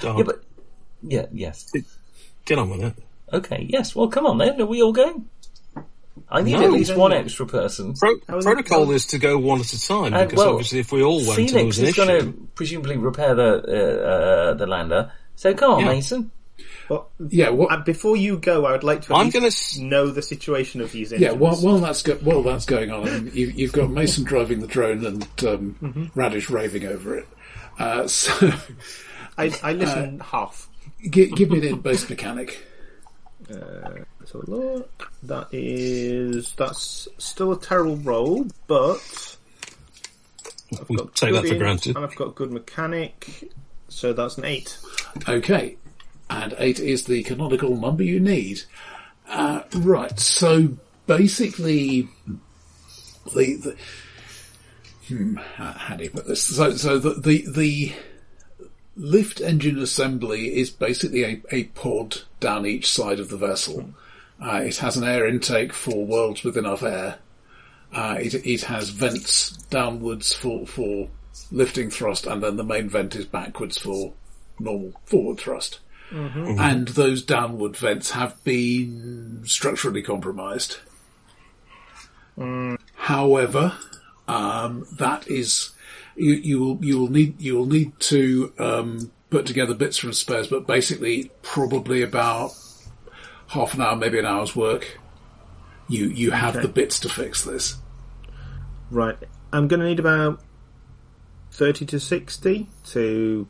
Get on with it. Okay, yes. Well, come on then. Are we all going? I need at least one extra person. Protocol is to go one at a time, because obviously if we all went, Phoenix there was an is issue. going to presumably repair the lander. So come on, Mason. Well, before you go, I would like to know the situation of these engines. Yeah, while that's going on, I mean, you've got Mason driving the drone and Radish raving over it. So I listen half. Give me the base mechanic. So look, that's still a terrible roll, but We take that for granted. And I've got good mechanic, so that's an 8. Okay, and 8 is the canonical number you need. Right, so basically, how do you put this? So the lift engine assembly is basically a pod down each side of the vessel. It has an air intake for worlds with enough air. It has vents downwards for lifting thrust, and then the main vent is backwards for normal forward thrust. Mm-hmm. And those downward vents have been structurally compromised. However, that is you will need to put together bits from spares, but basically probably about half an hour, maybe an hour's work. You have the bits to fix this. Right. I'm going to need about 30 to 60 to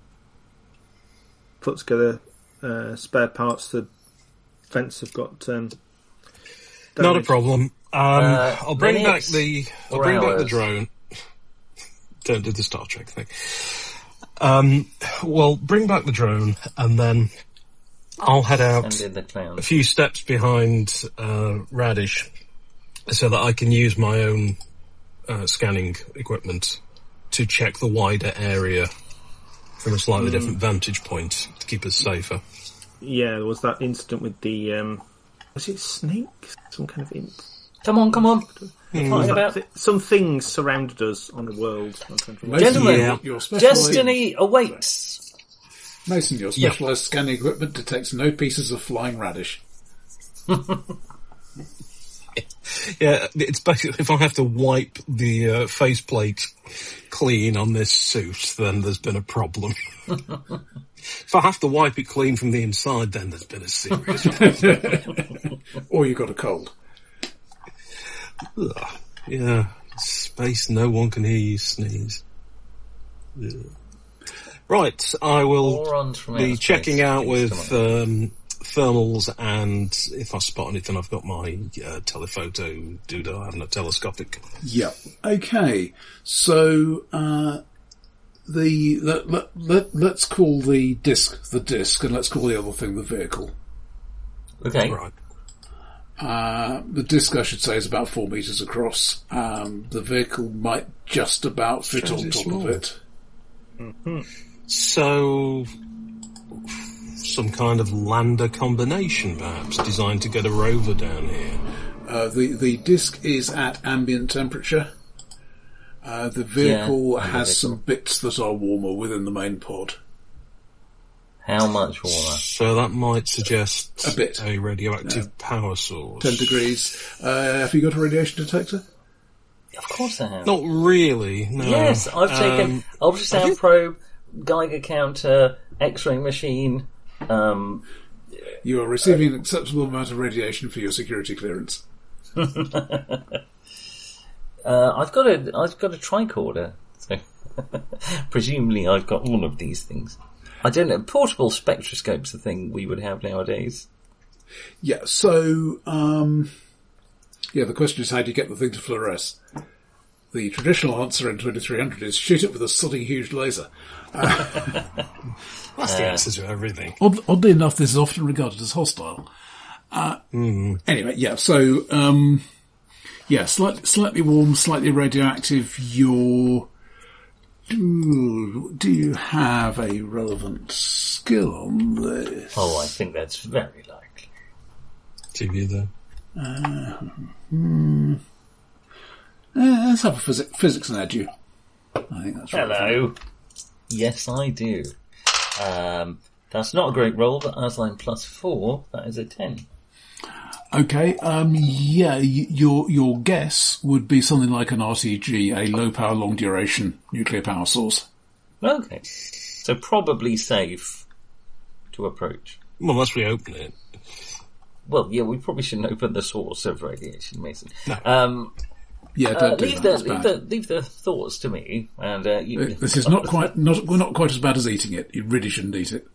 put together spare parts. The vents have got not a problem. I'll bring back the drone. Don't do the Star Trek thing. Well, bring back the drone, and then I'll head out a few steps behind Radish, so that I can use my own scanning equipment to check the wider area from a slightly different vantage point to keep us safer. Yeah, there was that incident with the was it snakes? Some kind of imp. Come on. Some things surrounded us on the world. Gentlemen, destiny awaits. Mason, your specialised scanning equipment detects no pieces of flying radish. Yeah, it's basically if I have to wipe the faceplate clean on this suit, then there's been a problem. If I have to wipe it clean from the inside, then there's been a serious problem. Or you got a cold. Ugh, yeah, space, no one can hear you sneeze. Ugh. Right, I will be checking out with thermals, and if I spot anything, I've got my telephoto doodah. I have no telescopic. Yeah. Okay. So let's call the disc, and let's call the other thing the vehicle. Okay. Right. The disc, I should say, is about 4 meters across. The vehicle might just about fit on top of it. Mm-hmm. So, some kind of lander combination, perhaps, designed to get a rover down here. The disc is at ambient temperature. The vehicle has some bits that are warmer within the main pod. How much warmer? So that might suggest a bit. A radioactive power source. 10 degrees. Have you got a radiation detector? Of course I have. Not really, no. Yes, I've taken ultrasound probe, Geiger counter, X-ray machine. You are receiving an acceptable amount of radiation for your security clearance. I've got a tricorder. So presumably I've got all of these things. I don't know. Portable spectroscope's the thing we would have nowadays. Yeah. So, the question is, how do you get the thing to fluoresce? The traditional answer in 2300 is shoot it with a sodding huge laser. That's the answer to everything. Oddly enough, this is often regarded as hostile. Anyway, yeah. So, slightly warm, slightly radioactive. Do you have a relevant skill on this? Oh, I think that's very likely. To you then. Let's have a physics and edu. I think that's right. Hello. Yes, I do. That's not a great roll, but as I'm +4, that is a 10. Okay, your guess would be something like an RTG, a low power, long duration nuclear power source. Okay. So probably safe to approach. Well, unless we open it. Well, yeah, we probably shouldn't open the source of radiation, Mason. No. Don't leave the thoughts to me, and this is not quite as bad as eating it. You really shouldn't eat it.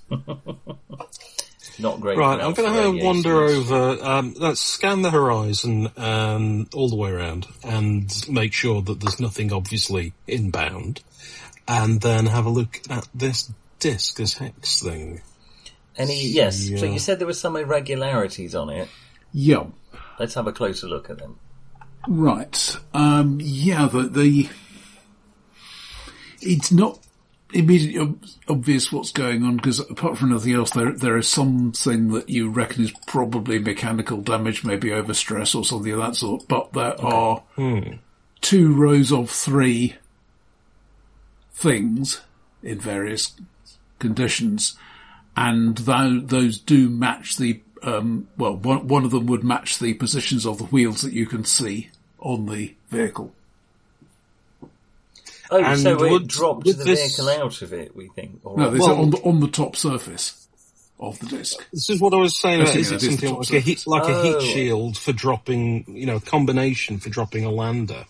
Not great. Right, I'm going to wander over. Let's scan the horizon all the way around and make sure that there's nothing obviously inbound, and then have a look at this disc, this hex thing. Yes. So you said there were some irregularities on it. Yeah. Let's have a closer look at them. Right. It's not immediately obvious what's going on, because apart from nothing else, there is something that you reckon is probably mechanical damage, maybe overstress or something of that sort, but there are 2 rows of 3 things in various conditions, and those do match the one of them would match the positions of the wheels that you can see on the vehicle. Oh, and so it dropped the vehicle out of it, we think? Or no, they say on the top surface of the disc. This is what I was saying. Is it something like a heat shield for dropping, a combination for dropping a lander?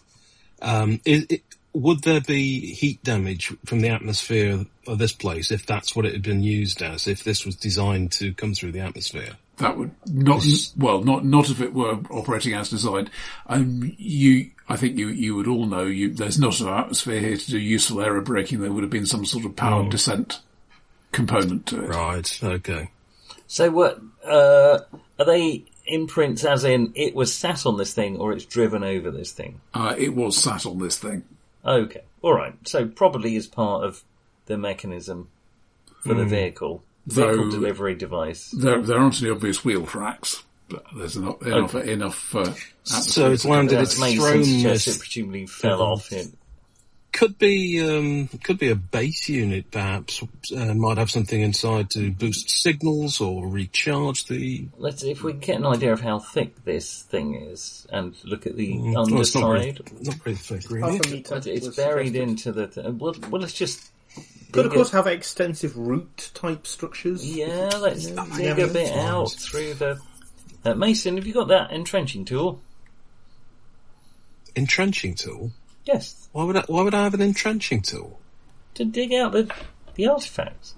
Would there be heat damage from the atmosphere of this place if that's what it had been used as, if this was designed to come through the atmosphere? That would not if it were operating as designed. I think you would all know there's not an atmosphere here to do useful aero braking. There would have been some sort of powered descent component to it. Right. Okay. So what are they imprints? As in, it was sat on this thing, or it's driven over this thing? It was sat on this thing. Okay. All right. So probably is part of the mechanism for the vehicle delivery device. There aren't any obvious wheel tracks, but there's enough atmosphere. So it's landed. It's thrown this. It presumably fell off it. could be a base unit, perhaps. Might have something inside to boost signals or recharge the. If we get an idea of how thick this thing is, and look at the Well, underside. it's not very thick, really. Half a metre But it's was buried suggested. into the. Well, let's just. Could, dig of course, a- have extensive root type structures. Yeah, let's dig yeah, a bit that's fine. out through the. Mason, have you got that entrenching tool? Entrenching tool? Yes, Why would I have an entrenching tool? to dig out the artifacts.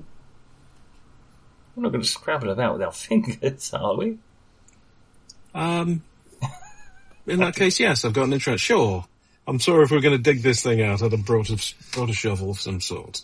We're not going to scrabble about with our fingers, are we? In that case, yes, I've got an entrench. Sure. I'm sorry if we're going to dig this thing out. I'd have brought a shovel of some sort.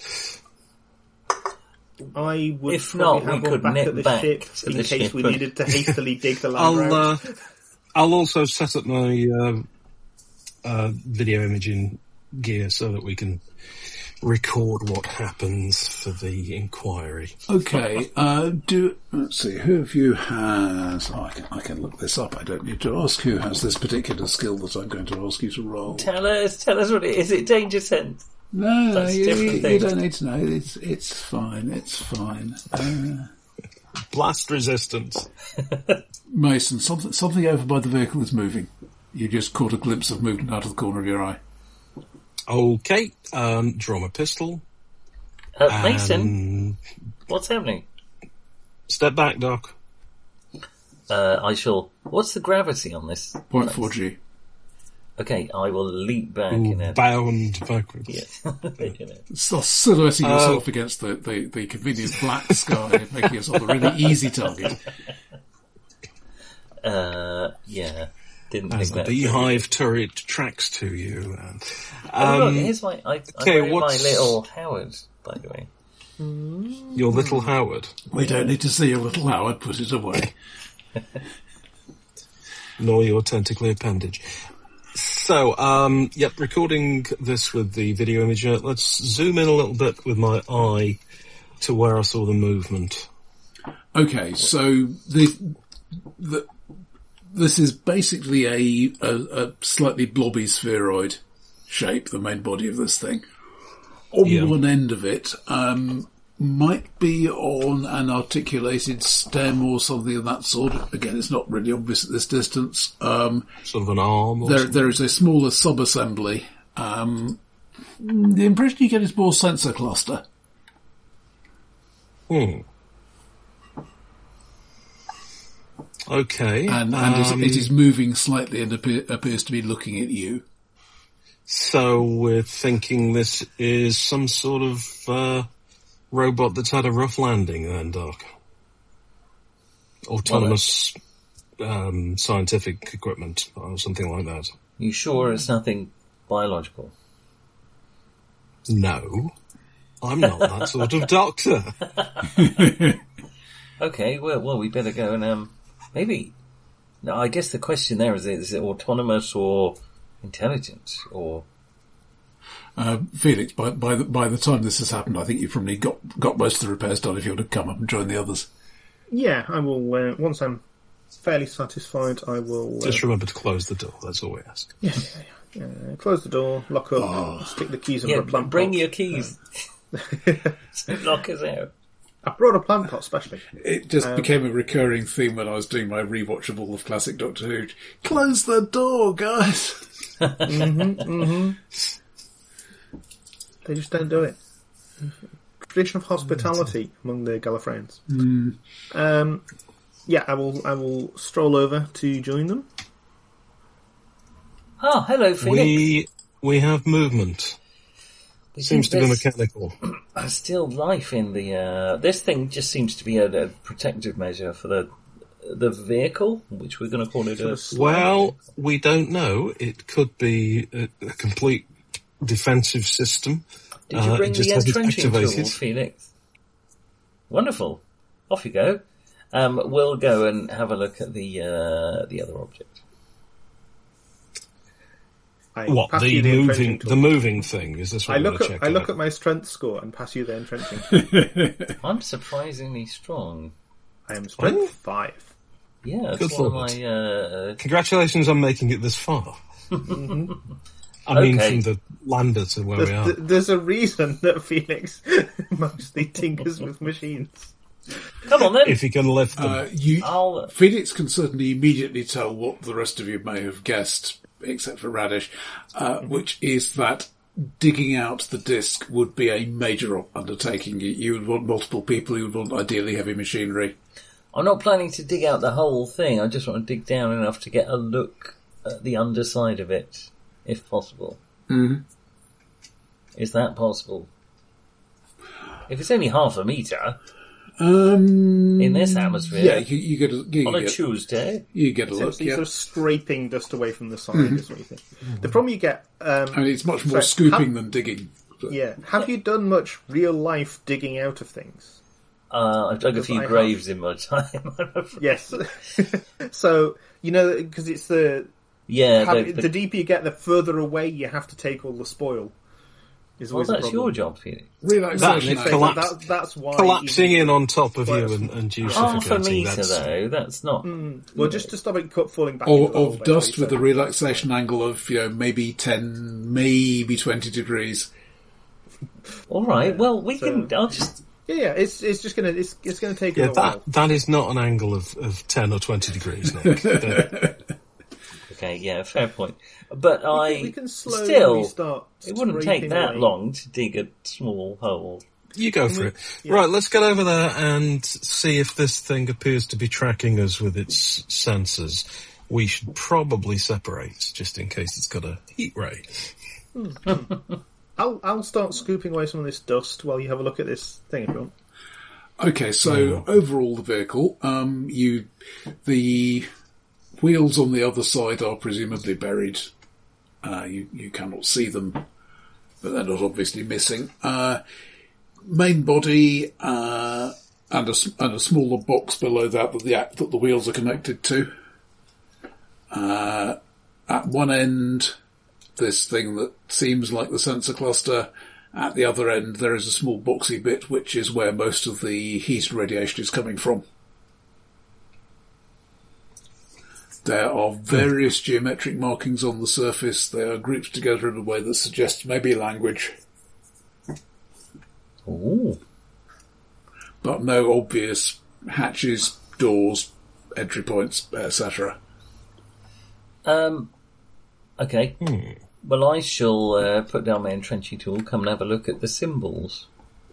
I would If probably not, have we one could back nip at the back ship to in the case ship we and- needed to hastily dig the land route. I'll also set up my video imaging gear so that we can record what happens for the inquiry. Okay, let's see, who of you has... Oh, I can look this up, I don't need to ask who has this particular skill that I'm going to ask you to roll. Tell us what it is. Is it danger sense? No, That's you different thing. don't need to know. It's fine, it's fine. Blast resistance. Mason, something over by the vehicle is moving. You just caught a glimpse of movement out of the corner of your eye. Okay, draw my pistol. Mason, what's happening? Step back, Doc. I shall. What's the gravity on this? 0.4G. Okay, I will leap back in a. Bound backwards. Yeah. You know. Start silhouetting yourself against the convenient black sky, making yourself a really easy target. Yeah. Didn't As think the that. beehive turret tracks to you. Oh, look, here's my. I okay, brought my what's- little Howard, by the way. Your little Howard. We don't need to see your little Howard. Put it away. Nor your tentacly appendage. So, recording this with the video imager. Let's zoom in a little bit with my eye to where I saw the movement. Okay, so this is basically a slightly blobby spheroid shape, the main body of this thing. On one end of it might be on an articulated stem or something of that sort. Again, it's not really obvious at this distance. Sort of an arm or something. There is a smaller sub-assembly. The impression you get is more sensor cluster. Okay. And it is moving slightly and appears to be looking at you. So we're thinking this is some sort of robot that's had a rough landing then, Doc. Autonomous scientific equipment or something like that. You sure it's nothing biological? No. I'm not that sort of doctor. Okay, well, we better go and maybe. No, I guess the question there is it autonomous or intelligent or? Felix, by the time this has happened, I think you've probably got most of the repairs done if you want to come up and join the others. Yeah, I will. Once I'm fairly satisfied, I will. Just remember to close the door. That's all we ask. Yeah. Close the door, lock up, stick the keys under a plant bring pot. your keys. Lock us out. I brought a plant pot specially. It just became a recurring theme when I was doing my rewatch of all of classic Doctor Who. Close the door, guys! They just don't do it. Tradition of hospitality among the Gallifreyans. Yeah, I will stroll over to join them. Oh, hello, Phoenix. We have movement. Seems to be mechanical. There's still life in the. This thing just seems to be a protective measure for the vehicle, which we're going to call it a. Well, we don't know. It could be a complete defensive system. Did you bring the entrenching tool, activated. Phoenix? Wonderful. Off you go. We'll go and have a look at the other object. What, pass the you entrenching moving tool. the moving thing? Is this what I we're look going to at check I look out? at my strength score and pass you the entrenching. I'm surprisingly strong. I am strength 5. Yeah, Good it's one of thought. my. Congratulations on making it this far. I mean, from the lander to where we are. There's a reason that Phoenix mostly tinkers with machines. Come on, then. If he can lift them. Phoenix can certainly immediately tell what the rest of you may have guessed, except for Radish, which is that digging out the disc would be a major undertaking. You would want multiple people, you would want ideally heavy machinery. I'm not planning to dig out the whole thing, I just want to dig down enough to get a look at the underside of it, if possible. Mm-hmm. Is that possible? If it's only half a metre... in this atmosphere, yeah, you get on a Tuesday, you get a look. Yeah, sort of scraping dust away from the side is what you think. The problem you get, it's much more scooping than digging. Yeah, have you done much real life digging out of things? I've dug a few graves in my time. Yes, so because it's the deeper you get, the further away you have to take all the spoil. Well, that's your job, Felix. Relaxation. That's why collapsing in on top of you and you half a metre, though. That's not. Well, just to stop it falling back. Of dust with a relaxation angle of maybe 10, maybe 20 degrees. All right. Well, we can. I'll just. Yeah. It's just gonna. It's gonna take a while. That is not an angle of 10 or 20 degrees, Nick. Okay, yeah, fair point. But we can slowly start. It wouldn't take that long to dig a small hole. You go for it. Yeah. Right, let's get over there and see if this thing appears to be tracking us with its sensors. We should probably separate, just in case it's got a heat ray. I'll start scooping away some of this dust while you have a look at this thing if you want. Okay, so overall the vehicle, the wheels on the other side are presumably buried. You cannot see them, but they're not obviously missing. Main body and a smaller box below that the wheels are connected to. At one end, this thing that seems like the sensor cluster. At the other end, there is a small boxy bit, which is where most of the heat and radiation is coming from. There are various geometric markings on the surface. They are grouped together in a way that suggests maybe language. Ooh. But no obvious hatches, doors, entry points, etc. Okay. Well, I shall put down my entrenching tool, come and have a look at the symbols.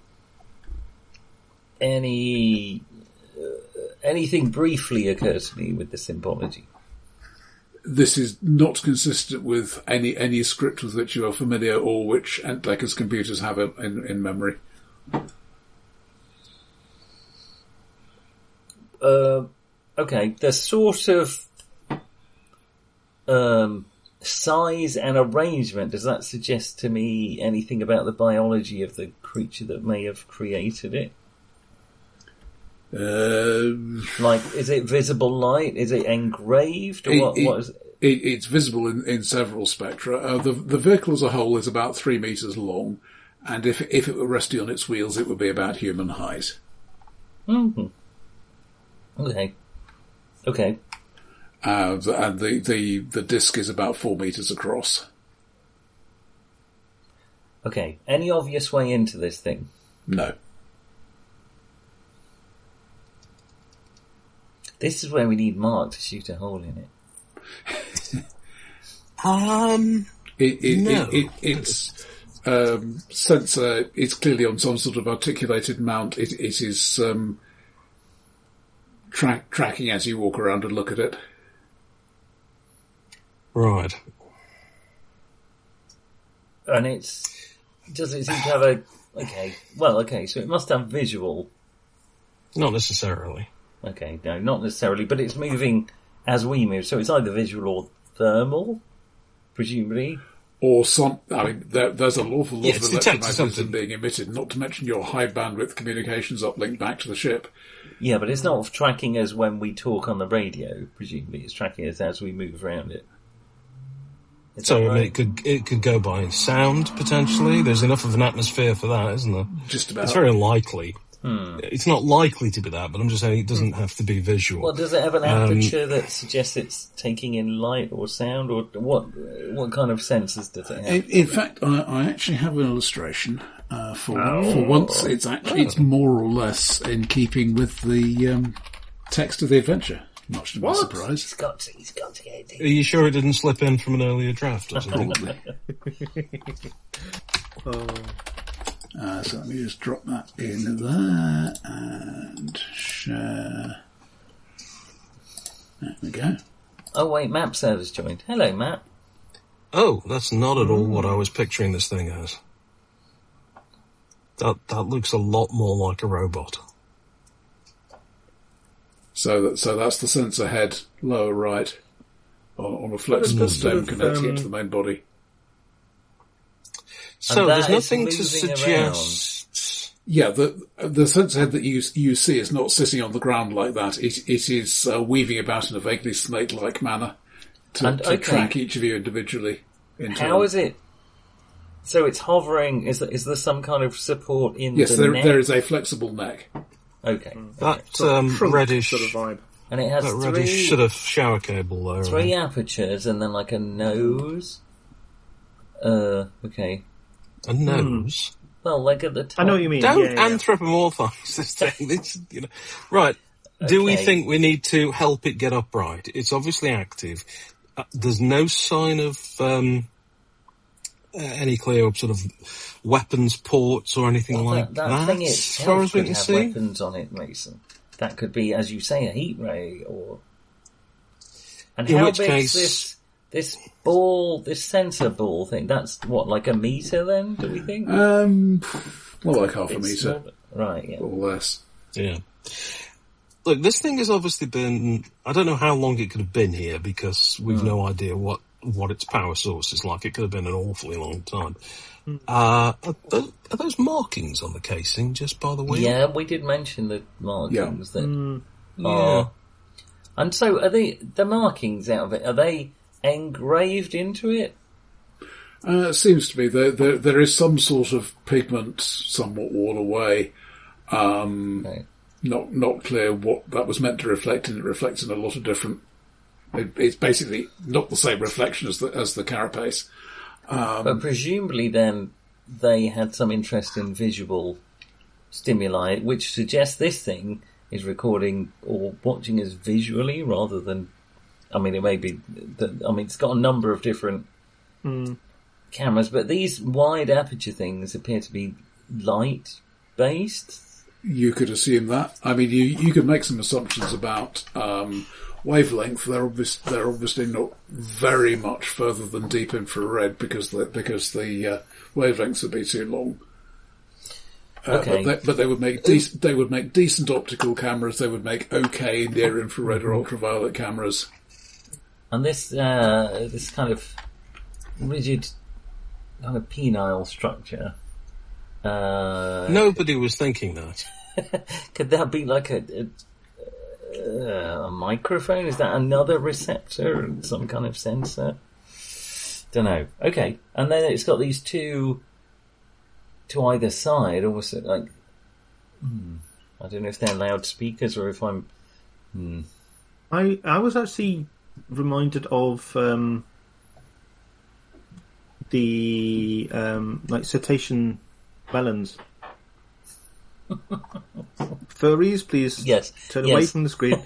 Anything briefly occurs to me with the symbology? This is not consistent with any script with which you are familiar or which Entdecker's computers have in memory. Okay, the sort of size and arrangement, does that suggest to me anything about the biology of the creature that may have created it? Like, is it visible light? Is it engraved? Or what is it? It's visible in several spectra. The vehicle as a whole is about 3 meters long, and if it were resting on its wheels, it would be about human height. Mm-hmm. Okay. And the disc is about 4 meters across. Okay. Any obvious way into this thing? No. This is where we need Mark to shoot a hole in it. Its sensor is clearly on some sort of articulated mount. It is tracking as you walk around and look at it. Right. And does it seem to have a... Okay, so it must have visual. Not necessarily. Okay, no, not necessarily, but it's moving as we move, so it's either visual or thermal, presumably. Or some... I mean, there's an awful lot of electromagnetism being emitted, not to mention your high-bandwidth communications uplink back to the ship. Yeah, but it's not tracking us when we talk on the radio, presumably. It's tracking us as we move around it. So right? it could go by sound, potentially. There's enough of an atmosphere for that, isn't there? Just about. It's very unlikely. It's not likely to be that, but I'm just saying it doesn't have to be visual. Well, does it have an aperture that suggests it's taking in light or sound, or what kind of sensors does it have? In fact, I actually have an illustration. For once, it's more or less in keeping with the text of the adventure. Much to my surprise. He's got to get it. Are you sure it didn't slip in from an earlier draft or something? So let me just drop that in there and share. There we go. Oh wait, Map Server's joined. Hello, Map. Oh, that's not at all what I was picturing this thing as. That looks a lot more like a robot. So that's the sensor head, lower right, on a flexible stem connecting it to the main body. So there's nothing to suggest. Yeah, the sensor head that you see is not sitting on the ground like that. It is weaving about in a vaguely snake-like manner to track each of you individually. How is it? So it's hovering. Is there some kind of support in yes, the neck? There is a flexible neck. Okay. That reddish sort of vibe. And it has reddish sort of shower cable there. Three apertures and then like a nose. Okay. A nose? Well, like at the top. I know what you mean. Don't anthropomorphise this thing. Right. Do we think we need to help it get upright? It's obviously active. There's no sign of any clear sort of weapons ports or anything like that. That thing as far as we can see. Weapons on it, Mason. That could be, as you say, a heat ray or. And in how which big case, is this ball, this sensor ball thing? That's what, like a meter then? Do we think? More like half a meter, right? Yeah, or less. Yeah. Look, this thing has obviously been. I don't know how long it could have been here because we've no idea what its power source is like. It could have been an awfully long time. Are those markings on the casing just by the wheel? Yeah, we did mention the markings that Yeah. And so are the markings out of it, are they engraved into it? It seems to be there is some sort of pigment somewhat worn away. Okay. Not clear what that was meant to reflect, and it reflects in a lot of different. It's basically not the same reflection as the carapace. But presumably then they had some interest in visual stimuli, which suggests this thing is recording or watching us visually rather than, I mean, it may be, it's got a number of different cameras, but these wide aperture things appear to be light based. You could assume that. I mean, you could make some assumptions about wavelength. They're obviously not very much further than deep infrared because the wavelengths would be too long. Okay. But they would make decent optical cameras. They would make okay near infrared or ultraviolet cameras. And this kind of rigid, kind of penile structure. Nobody was thinking that. Could that be like a microphone? Is that another receptor? Some kind of sensor? Don't know. Okay. And then it's got these two to either side, almost like, I don't know if they're loudspeakers or if I'm... I was actually reminded of the cetacean melons. Furries, please turn away from the screen.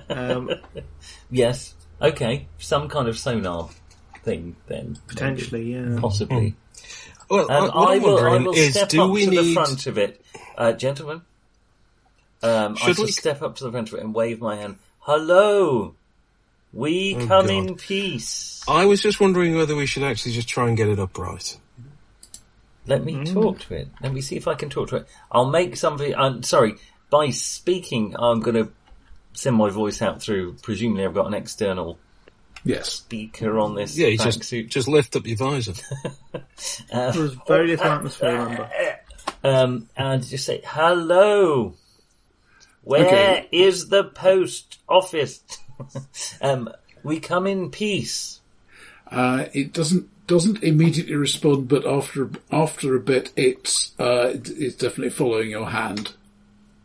Yes. Okay. Some kind of sonar thing then. Potentially, yeah. Possibly. Well, I will step up to the need... front of it. Gentlemen, I shall step up to the front of it and wave my hand. Hello! We come in peace. I was just wondering whether we should actually just try and get it upright. Let me talk to it. Let me see if I can talk to it. I'll make something... by speaking, I'm going to send my voice out through... Presumably I've got an external speaker on this tracksuit. Just lift up your visor. There's very little atmosphere, remember. And just say, hello! Where is the post office? We come in peace. It doesn't immediately respond, but after a bit, it's definitely following your hand.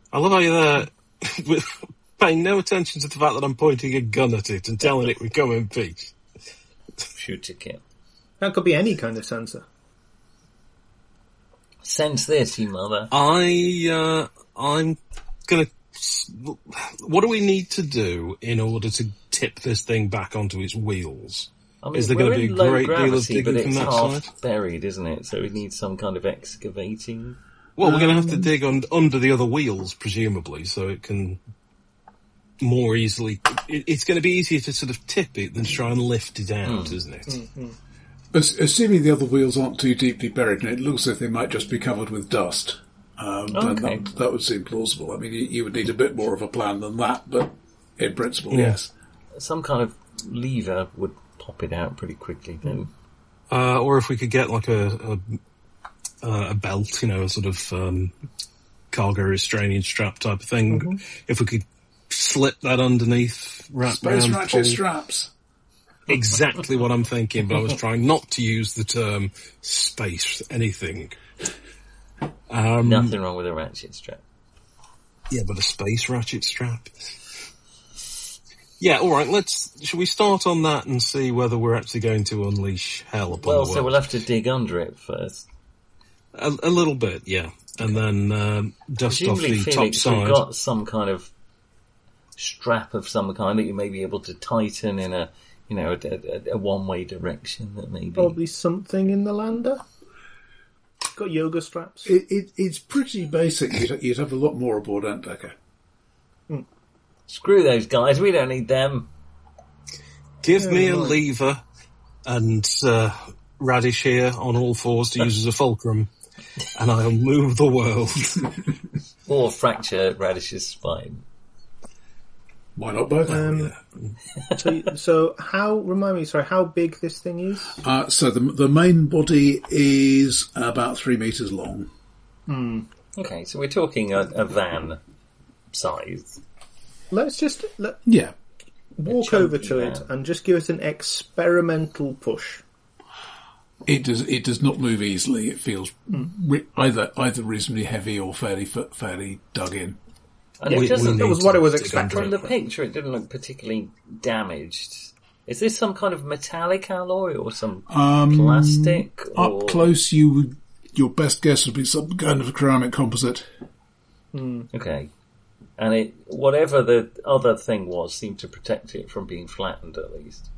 I love how you're there with paying no attention to the fact that I'm pointing a gun at it and telling it we come in peace. Shoot to kill. That could be any kind of sensor. Sense this, you mother. I'm gonna... What do we need to do in order to tip this thing back onto its wheels? I mean, Is there going to be a great deal of gravity, but digging from it's that half side? buried, isn't it? So it needs some kind of excavating. Well, we're going to have to dig under the other wheels, presumably, so it can more easily... It's going to be easier to sort of tip it than to try and lift it out, isn't it? Assuming the other wheels aren't too deeply buried, and it looks as if they might just be covered with dust, then that would seem plausible. I mean, you would need a bit more of a plan than that, but in principle, yes. Some kind of lever would pop it out pretty quickly then. Or if we could get like a belt, a sort of cargo restraining strap type of thing. If we could slip that underneath, wrap Space around, ratchet pull. straps. Exactly what I'm thinking, but I was trying not to use the term space anything. Nothing wrong with a ratchet strap. Yeah, but a space ratchet strap. Yeah, all right. Shall we start on that and see whether we're actually going to unleash hell upon the world? So we'll have to dig under it first. A little bit, yeah, and then dust Presumably, off the Felix, top we've side. got some kind of strap of some kind that you may be able to tighten in a one-way direction. That maybe Probably something in the lander. Got yoga straps. It's pretty basic. You'd have a lot more aboard Antdecker. Screw those guys. We don't need them. Give me a lever and Radish here on all fours to use as a fulcrum, and I'll move the world. Or fracture Radish's spine. Why not both? So how big this thing is? So the main body is about 3 meters long. Okay, so we're talking a van size. Let's just walk chunky over to it van. and just give it an experimental push. It does not move easily. It feels either reasonably heavy or fairly dug in. And it doesn't. That was what I was expecting. From the picture, it didn't look particularly damaged. Is this some kind of metallic alloy or some plastic? Or... Up close, your best guess would be some kind of ceramic composite. Okay. And whatever the other thing was, seemed to protect it from being flattened at least.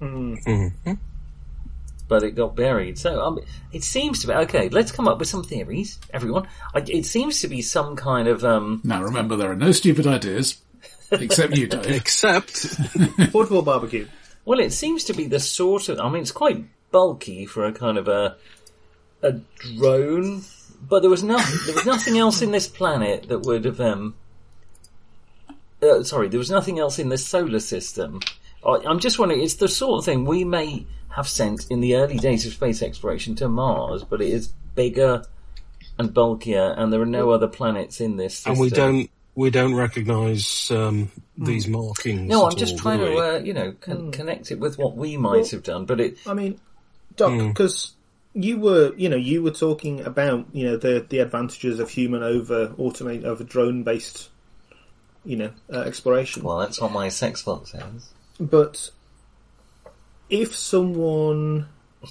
But it got buried. So it seems to be... Okay, let's come up with some theories, everyone. It seems to be some kind of... Now remember, there are no stupid ideas, except you, Dave. Except... Portable barbecue. Well, it seems to be the sort of... I mean, it's quite bulky for a kind of a drone, but there was nothing else in this planet that would have... there was nothing else in this solar system. I'm just wondering, it's the sort of thing we may have sent in the early days of space exploration to Mars, but it is bigger and bulkier, and there are no other planets in this system. And we don't recognise these markings. No, I'm at just all, trying do we? to connect it with what we might have done, but it... I mean, Doc, because you were talking about, the advantages of human over drone-based, exploration. Well, that's what my sex bot says. But if someone,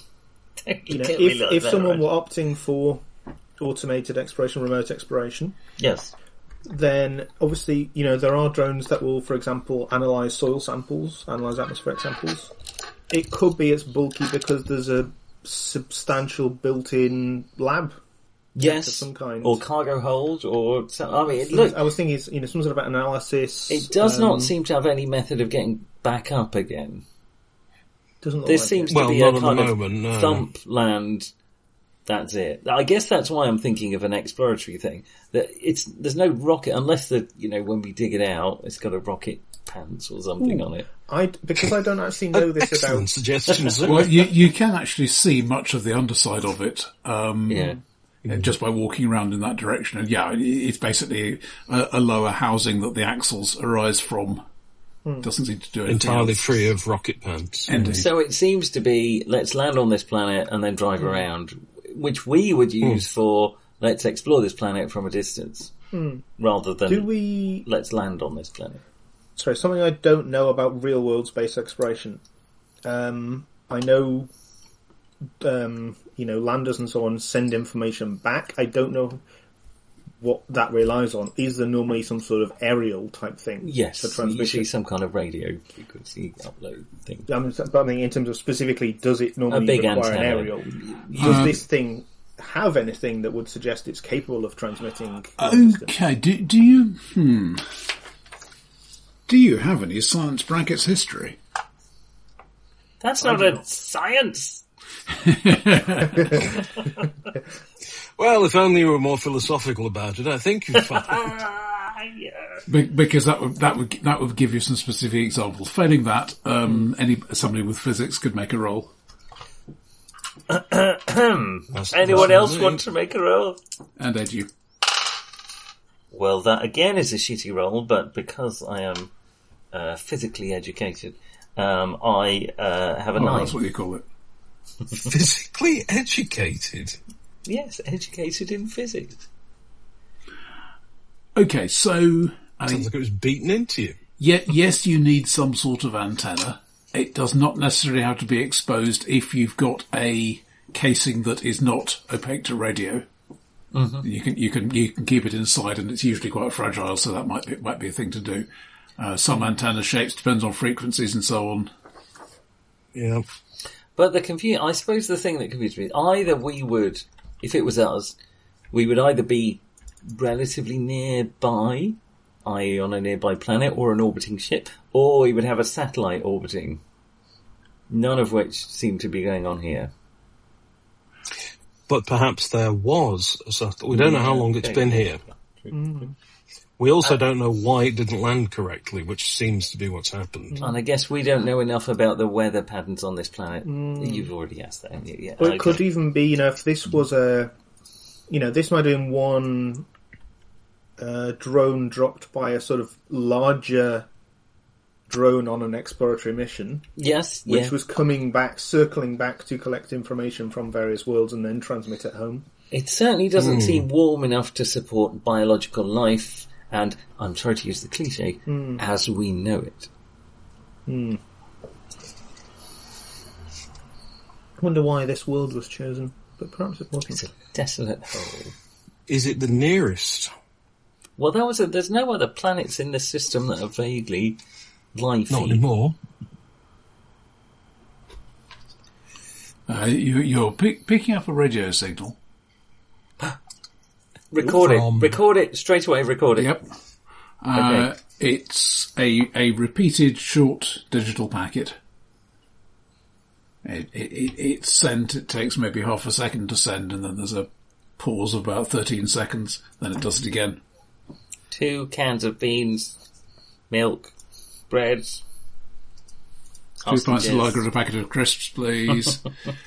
if someone were opting for automated exploration, remote exploration, yes, then obviously, there are drones that will, for example, analyse soil samples, analyse atmospheric samples. It could be it's bulky because there's a substantial built-in lab. Yes, of some kind. Or cargo hold, or... I was thinking some sort of analysis. It does not seem to have any method of getting back up again. Doesn't look this like seems it. to be a kind moment, of thump land. That's it. I guess that's why I'm thinking of an exploratory thing. There's no rocket unless when we dig it out, it's got a rocket pants or something on it. Because I don't actually know this Excellent about suggestions. Well, you can actually see much of the underside of it. Just by walking around in that direction. And it's basically a lower housing that the axles arise from. Doesn't seem to do anything entirely else. free of rocket pants. Indeed. So it seems to be, let's land on this planet and then drive around, which we would use for, let's explore this planet from a distance. rather than Do we... let's land on this planet. Sorry, something I don't know about real-world space exploration. I know, landers and so on send information back. I don't know what that relies on. Is there normally some sort of aerial type thing? Yes, for transmission? usually some kind of radio frequency upload thing. But I mean, in terms of specifically, does it normally big require an antenna. aerial? Does this thing have anything that would suggest it's capable of transmitting? Okay, do you... Do you have any science brackets history? That's not a science! Well, if only you were more philosophical about it, I think you'd find. Because that would give you some specific examples. Failing that, somebody with physics could make a roll. Anyone else want to make a roll? And Edu. Well, that again is a shitty roll, but because I am physically educated, I have a 9. That's what you call it. Physically educated? Yes, educated in physics. Okay, so... Sounds like it was beaten into you. Yes, you need some sort of antenna. It does not necessarily have to be exposed if you've got a casing that is not opaque to radio. Mm-hmm. You can keep it inside, and it's usually quite fragile, so that might be a thing to do. Some antenna shapes depends on frequencies and so on. Yeah. But I suppose the thing that confuses me, either we would, if it was us, we would either be relatively nearby, i.e. on a nearby planet or an orbiting ship, or we would have a satellite orbiting. None of which seem to be going on here. But perhaps there was a satellite. We don't know how long it's been here. We also don't know why it didn't land correctly, which seems to be what's happened. And I guess we don't know enough about the weather patterns on this planet. You've already asked that, haven't you? Yeah. Well, it could even be, if this was this might have been one drone dropped by a sort of larger drone on an exploratory mission. Yes, which was circling back to collect information from various worlds and then transmit it home. It certainly doesn't seem warm enough to support biological life, and I'm sorry to use the cliche, as we know it. I wonder why this world was chosen, but perhaps it wasn't. It's a desolate hole. Is it the nearest? Well, there's no other planets in this system that are vaguely lifey. Not anymore. You're picking up a radio signal. Record it straight away. Record it. Yep. Okay. It's a repeated short digital packet. It's sent. It takes maybe half a second to send, and then there's a pause of about 13 seconds. Then it does it again. 2 cans of beans, milk, bread. 2 pints of lager and a packet of crisps, please.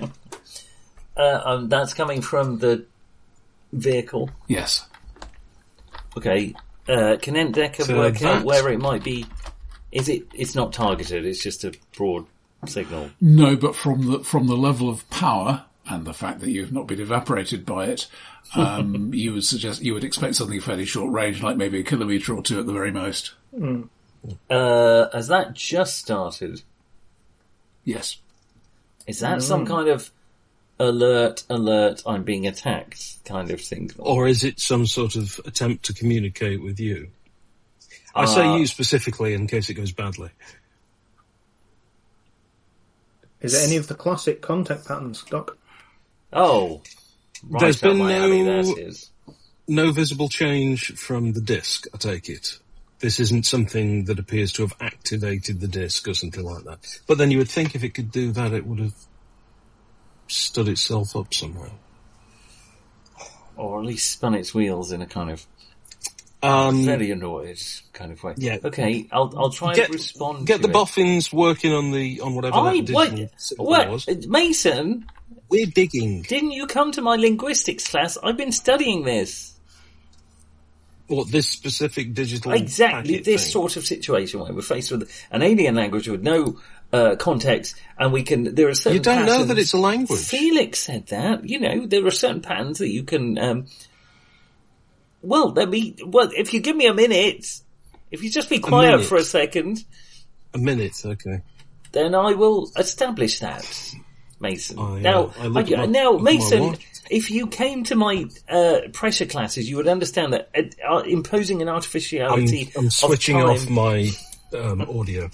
That's coming from the vehicle. Yes. Okay. Can Endecker work out where it might be? It's not targeted, it's just a broad signal. No, but from the level of power and the fact that you've not been evaporated by it, you would expect something fairly short range, like maybe a kilometre or 2 at the very most. Has that just started? Yes. Is that some kind of alert, I'm being attacked kind of thing? Or is it some sort of attempt to communicate with you? I say you specifically in case it goes badly. Is it any of the classic contact patterns, Doc? Oh. Right. There's been no no visible change from the disk, I take it. This isn't something that appears to have activated the disk or something like that. But then you would think if it could do that, it would have stood itself up somehow. Or at least spun its wheels in a kind of very annoyed kind of way. Yeah. Okay, I'll try and respond. Get to the it. boffins working on whatever that digital signal was. Mason? We're digging. Didn't you come to my linguistics class? I've been studying this. What, this specific digital exactly packet this thing? sort of situation where we're faced with an alien language with no context, and there are certain. You don't patterns. know that it's a language. Felix said that. There are certain patterns that you can Well, if you give me a minute, if you just be quiet for a second. A minute, okay. Then I will establish that, Mason. Now, Mason, if you came to my pressure classes, you would understand that imposing an artificiality I'm switching off my audio.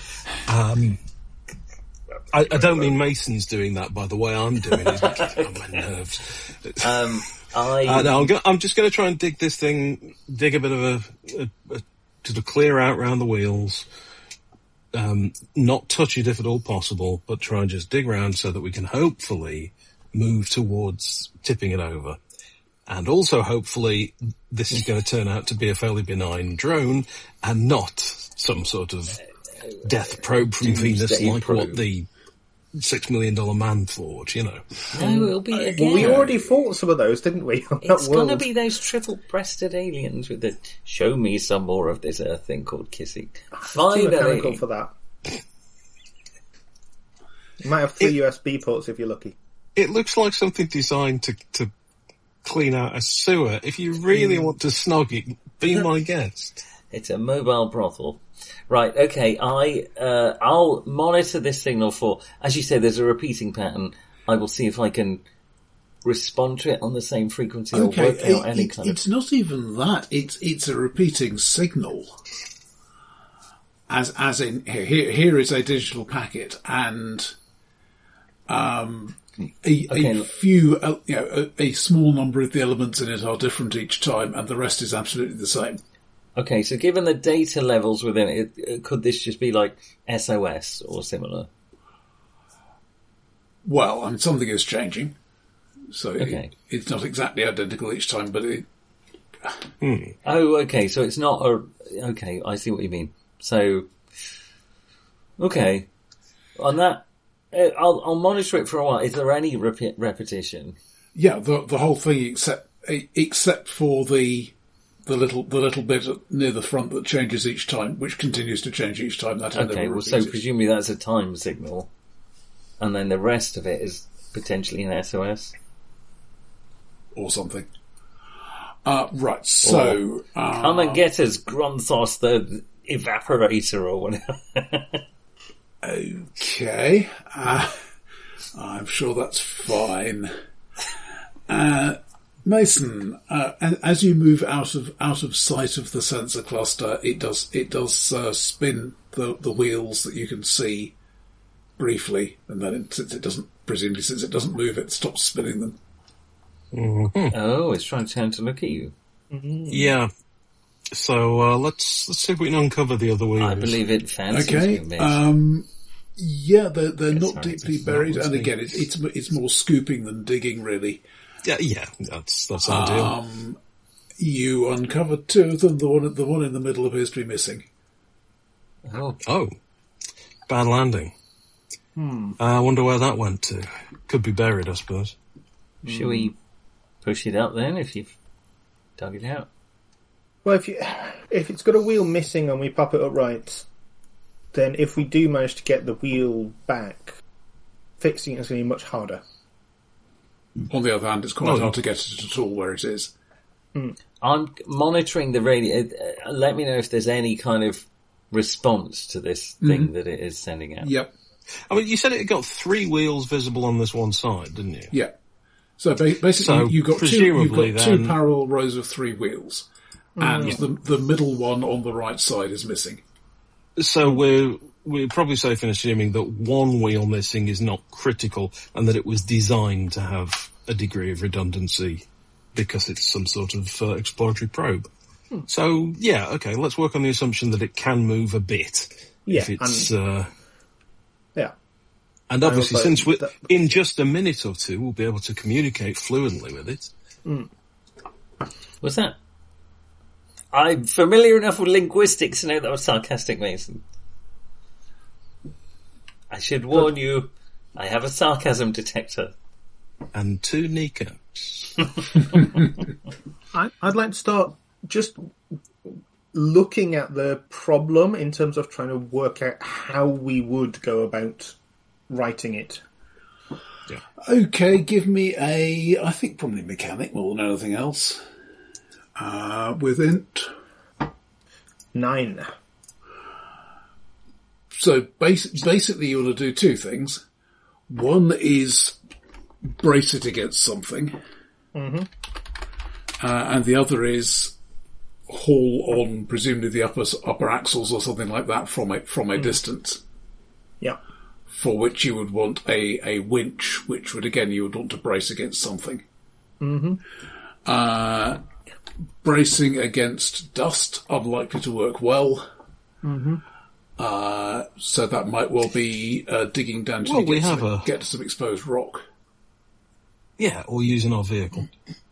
I don't mean Mason's doing that, by the way. I'm doing it. It's on my nerves. I'm just going to try and dig a bit of to clear out round the wheels. Not touch it if at all possible, but try and just dig around so that we can hopefully move towards tipping it over. And also, hopefully, this is going to turn out to be a fairly benign drone and not some sort of death probe from Venus like what the $6 million man thought, No, it'll be again. Well, we already fought some of those, didn't we? It's going to be those triple-breasted aliens with the "show me some more of this Earth" thing called kissing. Finally, too mechanical for that. You might have 3 USB ports if you're lucky. It looks like something designed to clean out a sewer. If you really want to snog it, be my guest. It's a mobile brothel. Right, okay, I'll monitor this signal for, as you said, there's a repeating pattern. I will see if I can respond to it on the same frequency or work out any kind of... It's not even that, it's a repeating signal. As in, here is a digital packet, and a small number of the elements in it are different each time, and the rest is absolutely the same. Okay, so given the data levels within it, could this just be like SOS or similar? Well, I mean, something is changing. So it's not exactly identical each time, but it... Oh, okay, so it's not okay, I see what you mean. So, okay. On that, I'll monitor it for a while. Is there any repetition? Yeah, the whole thing except for the little bit near the front that changes each time, which continues to change each time. That okay, well, so presumably that's a time signal, and then the rest of it is potentially an SOS or something. Right. So come and get us, Gronthos the evaporator or whatever. Okay, I'm sure that's fine. Mason, as you move out of sight of the sensor cluster, it does spin the wheels that you can see briefly, and then since it doesn't move, it stops spinning them. Mm-hmm. Oh, it's trying to look at you. Mm-hmm. Yeah. So let's see if we can uncover the other wheels. I believe it fancies you. Yeah, they're not deeply buried, and again, it's more scooping than digging, really. Yeah, that's ideal. You uncover 2 of them. The one in the middle appears to be missing. Oh, bad landing. I wonder where that went to. Could be buried, I suppose. Shall we push it up then? If you've dug it out. Well, if it's got a wheel missing and we pop it upright, then if we do manage to get the wheel back, fixing it's going to be much harder. On the other hand, it's quite hard to get it at all where it is. I'm monitoring the radio. Let me know if there's any kind of response to this thing that it is sending out. Yep. I mean, you said it got 3 wheels visible on this one side, didn't you? Yeah. So basically, you've got two parallel rows of 3 wheels, and the middle one on the right side is missing. So we're probably safe in assuming that 1 wheel missing is not critical, and that it was designed to have a degree of redundancy because it's some sort of exploratory probe. So yeah, okay, let's work on the assumption that it can move a bit. Yeah, if it's yeah. And obviously, since we're in just a minute or 2, we'll be able to communicate fluently with it. What's that? I'm familiar enough with linguistics to know that was sarcastic, Mason. I should warn you, I have a sarcasm detector. And 2 kneecaps. I'd like to start just looking at the problem in terms of trying to work out how we would go about writing it. Yeah. Okay, give me I think probably mechanic more than anything else. With int. 9. So basically you want to do two things. One is brace it against something. Mm-hmm. And the other is haul on, presumably the upper axles or something like that from a distance. Yeah. For which you would want a winch, which would, again, you would want to brace against something. Mm-hmm. Bracing against dust, unlikely to work well. Mm-hmm. So that might well be digging down to get to some exposed rock. Yeah, or using our vehicle.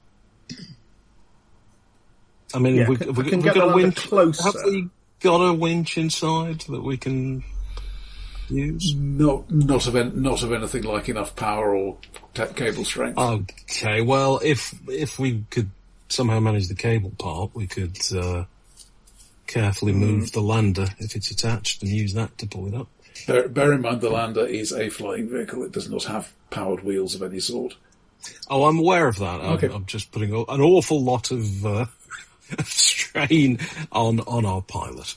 I mean, Yeah, we've got a winch. Closer. Have we got a winch inside that we can use? Not of anything like enough power or cable strength. Okay, well, if we could somehow manage the cable part, we could carefully move the lander if it's attached and use that to pull it up. Bear in mind the lander is a flying vehicle. It does not have powered wheels of any sort. Oh, I'm aware of that. Okay. I'm just putting an awful lot of strain on our pilot.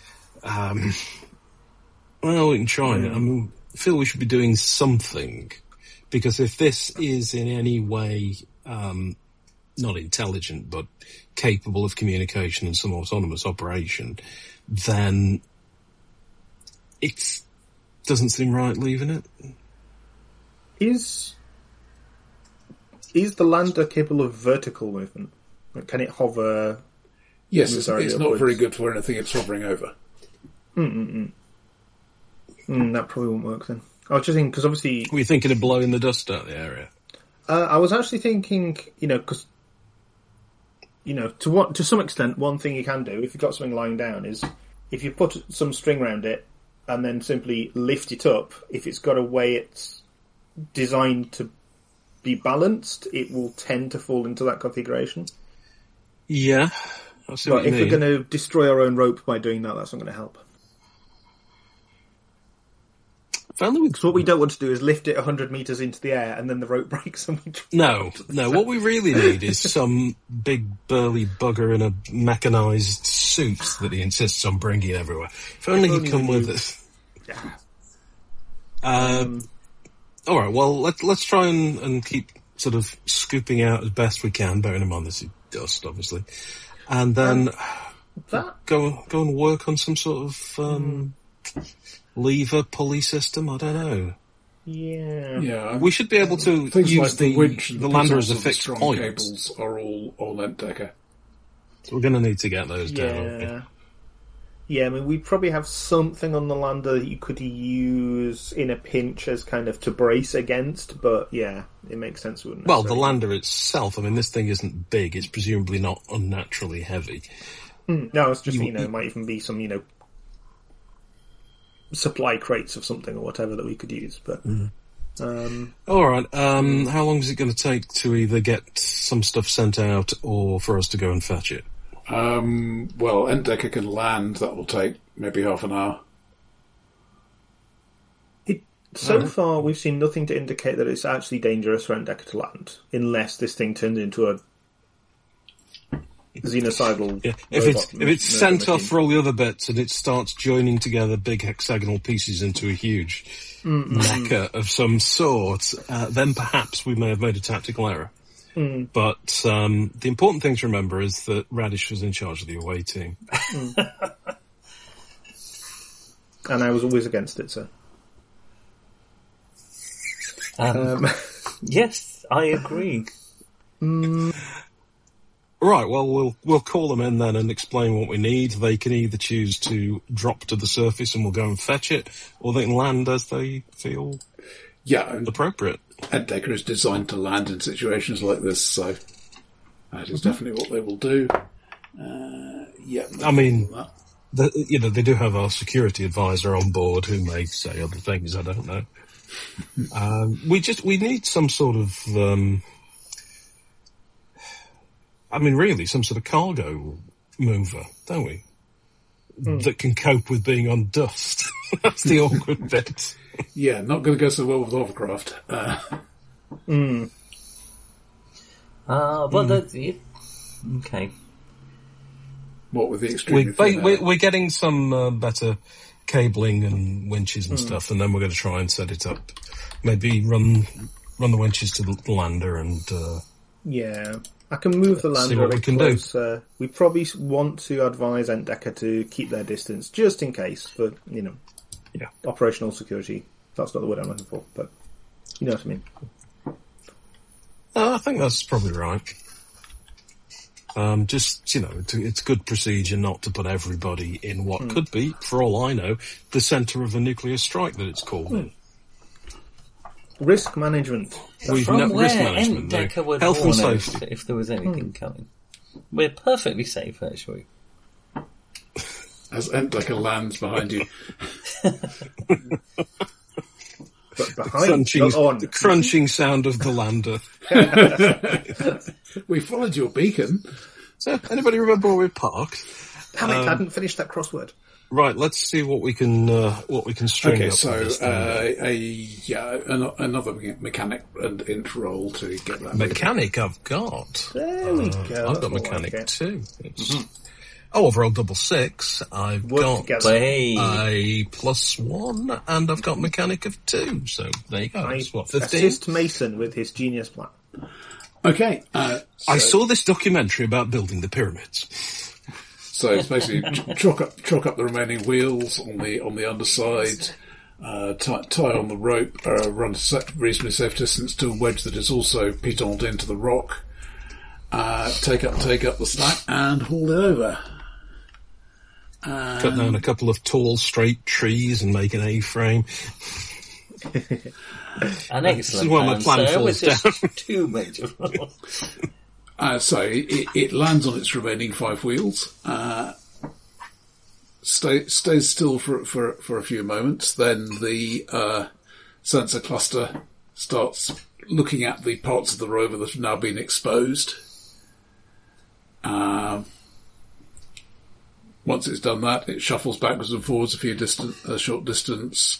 Well, we can try it. I mean, I feel we should be doing something, because if this is in any way not intelligent but capable of communication and some autonomous operation, then it doesn't seem right leaving it. Is the lander capable of vertical movement? Can it hover? Yes, it's not very good for anything it's hovering over. That probably won't work then. I was just thinking, because obviously... Were you thinking of blowing the dust out of the area? I was actually thinking, because, to some extent, one thing you can do, if you've got something lying down, is if you put some string around it and then simply lift it up, if it's got a way it's designed to be balanced, it will tend to fall into that configuration. Yeah, I see what you mean. But if we're going to destroy our own rope by doing that, that's not going to help. Because what we don't want to do is lift it 100 metres into the air and then the rope breaks and we No. What we really need is some big burly bugger in a mechanised suit that he insists on bringing everywhere. If only he'd come with us. Yeah. All right. Well, let's try and keep sort of scooping out as best we can, bearing in mind this is dust, obviously, and then go and work on some sort of lever pulley system. I don't know. Yeah. We should be able to use like the winch, the lander as a fixed strong point. Cables are all on Entdecker. So we're going to need to get those down. Aren't we? Yeah, I mean, we'd probably have something on the lander that you could use in a pinch as kind of to brace against, but yeah, it makes sense, wouldn't it? Well, the lander itself, I mean, this thing isn't big. It's presumably not unnaturally heavy. No, it's just, it might even be some, supply crates of something or whatever that we could use, but... All right, how long is it going to take to either get some stuff sent out or for us to go and fetch it? Well, Entdecker can land. That will take maybe half an hour. So far, we've seen nothing to indicate that it's actually dangerous for Entdecker to land, unless this thing turns into a xenocidal. Yeah. If it's sent off for all the other bits and it starts joining together big hexagonal pieces into a huge mecha of some sort, then perhaps we may have made a tactical error. But the important thing to remember is that Radish was in charge of the away team. And I was always against it, so. Yes, I agree. Right, well, we'll call them in then and explain what we need. They can either choose to drop to the surface and we'll go and fetch it, or they can land as they feel appropriate. Entdecker is designed to land in situations like this, so that is definitely what they will do. I mean, they do have our security advisor on board who may say other things. I don't know. We need some sort of, really some sort of cargo mover, don't we? That can cope with being on dust. That's the awkward bit. Yeah, not going to go so well with hovercraft. Okay. What with the extreme? We're getting some better cabling and winches and stuff, and then we're going to try and set it up. Maybe run the winches to the lander and... yeah, I can move the lander a bit closer. We probably want to advise Entdecker to keep their distance, just in case, for, operational security. That's not the word I'm looking for, but you know what I mean. I think that's probably right. It's good procedure not to put everybody in what could be, for all I know, the centre of a nuclear strike that it's called in. Risk management. Risk management. Entdecker would health and warn safety. us if there was anything coming. We're perfectly safe, actually. As Entdecker lands behind you. But behind the crunching sound of the lander. We followed your beacon. So, anybody remember where we parked? Damn it, I hadn't finished that crossword. Right, let's see what we can string up. Okay, so another mechanic and int roll to get that. Mechanic, I've got. There we go. I've got mechanic too. I've rolled double 6. I've got a +1, and I've got mechanic of 2. So there you go. That's what, 15? Assist Mason with his genius plan. Okay. I saw this documentary about building the pyramids. So it's basically chalk up the remaining wheels on the underside, tie on the rope, run a reasonably safe distance to a wedge that is also pitoned into the rock, take up the slack and haul it over. Cut down a couple of tall, straight trees and make an A-frame. An excellent This is where my plan falls down. Too major. So it lands on its remaining 5 wheels, stays still for a few moments. Then the sensor cluster starts looking at the parts of the rover that have now been exposed. Once it's done that, it shuffles backwards and forwards a short distance,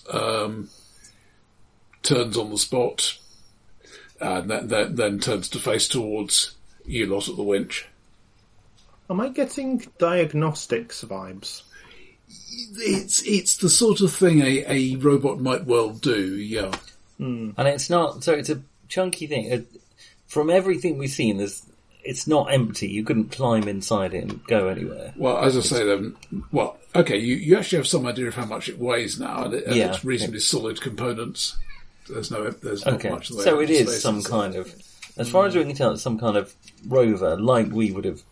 turns on the spot, and then turns to face towards you lot at the winch. Am I getting diagnostics vibes? It's the sort of thing a robot might well do, yeah. And it's not, so it's a chunky thing. From everything we've seen, it's not empty. You couldn't climb inside it and go anywhere. Well, as I say, then, you actually have some idea of how much it weighs now, and it's reasonably solid components. There's not much. So it is some kind of, as far as we can tell, it's some kind of rover, like we would have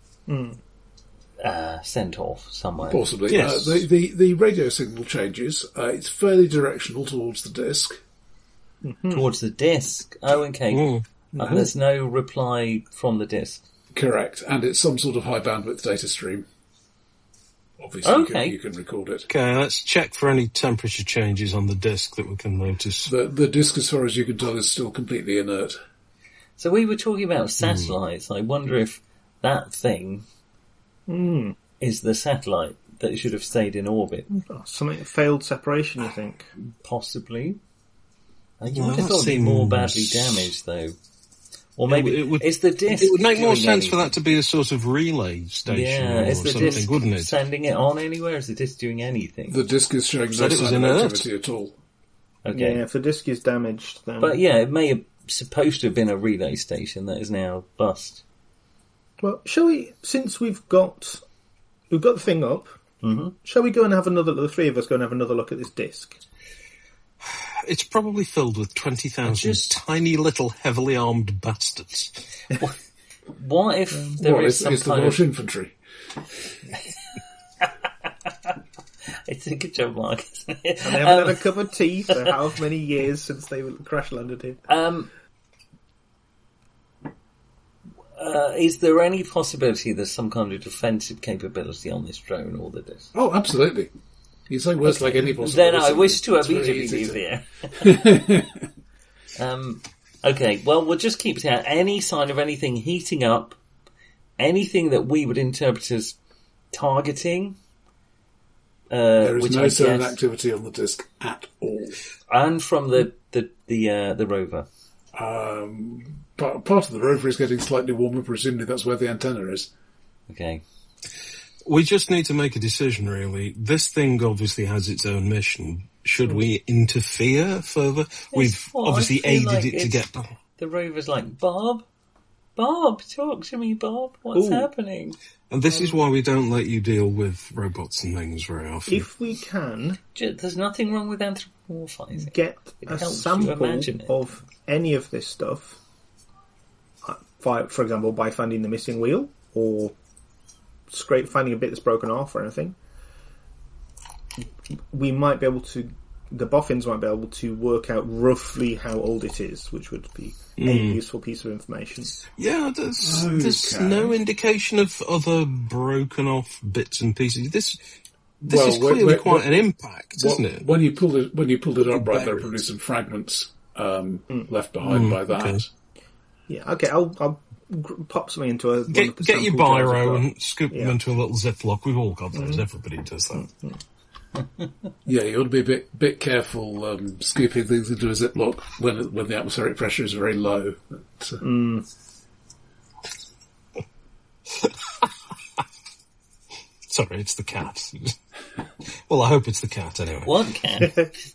sent off somewhere. Possibly. Yes. The radio signal changes. It's fairly directional towards the disk. Towards the disk. Oh, okay. There's no reply from the disk. Correct, and it's some sort of high bandwidth data stream. Obviously, you can record it. Okay, let's check for any temperature changes on the disk that we can notice. The disk, as far as you can tell, is still completely inert. So we were talking about satellites. I wonder if that thing is the satellite that should have stayed in orbit. Something failed separation, you think? Possibly. You would have thought it'd be more badly damaged, though. Or maybe it's the disk. It would make more sense for that to be a sort of relay station or is the something, disk wouldn't it? sending it on anywhere? Is the disk doing anything? The disk is showing no sign of activity at all. Okay. Yeah, if the disk is damaged, then... But yeah, it may have supposed to have been a relay station that is now bust. Well, shall we, since we've got the thing up, shall we go and have the 3 of us go and have another look at this disk? It's probably filled with 20,000 tiny little heavily armed bastards. What if there is some kind kind the Welsh of... infantry? It's a good job, Mark. And they haven't had a cup of tea for how many years since they crash landed here. Is there any possibility there's some kind of defensive capability on this drone or the disk? Oh, absolutely. You say words like any possibility. Then I wish to immediately leave the air. Okay, well, we'll just keep it out. Any sign of anything heating up, anything that we would interpret as targeting. There is no certain activity on the disk at all. And from the rover. Part of the rover is getting slightly warmer. Presumably that's where the antenna is. Okay. We just need to make a decision, really. This thing obviously has its own mission. Should we interfere further? We've obviously aided it to get... The rover's like, Bob, talk to me, Bob. What's happening? And this is why we don't let you deal with robots and things very often. If we can... There's nothing wrong with anthropomorphizing. Get a sample of any of this stuff, for example, by finding the missing wheel, or finding a bit that's broken off or anything, we might be able to... The boffins might be able to work out roughly how old it is, which would be a useful piece of information. Yeah, there's no indication of other broken off bits and pieces. This is clearly quite an impact, isn't it? When you pulled it up, right, there are probably some fragments left behind by that. Okay. Yeah, okay, I'll pop something into a... Get your biro and scoop them into a little Ziploc. We've all got those. Everybody does that. Yeah, you ought to be a bit careful scooping things into a Ziploc when the atmospheric pressure is very low. Sorry, it's the cat. Well, I hope it's the cat anyway. What cat?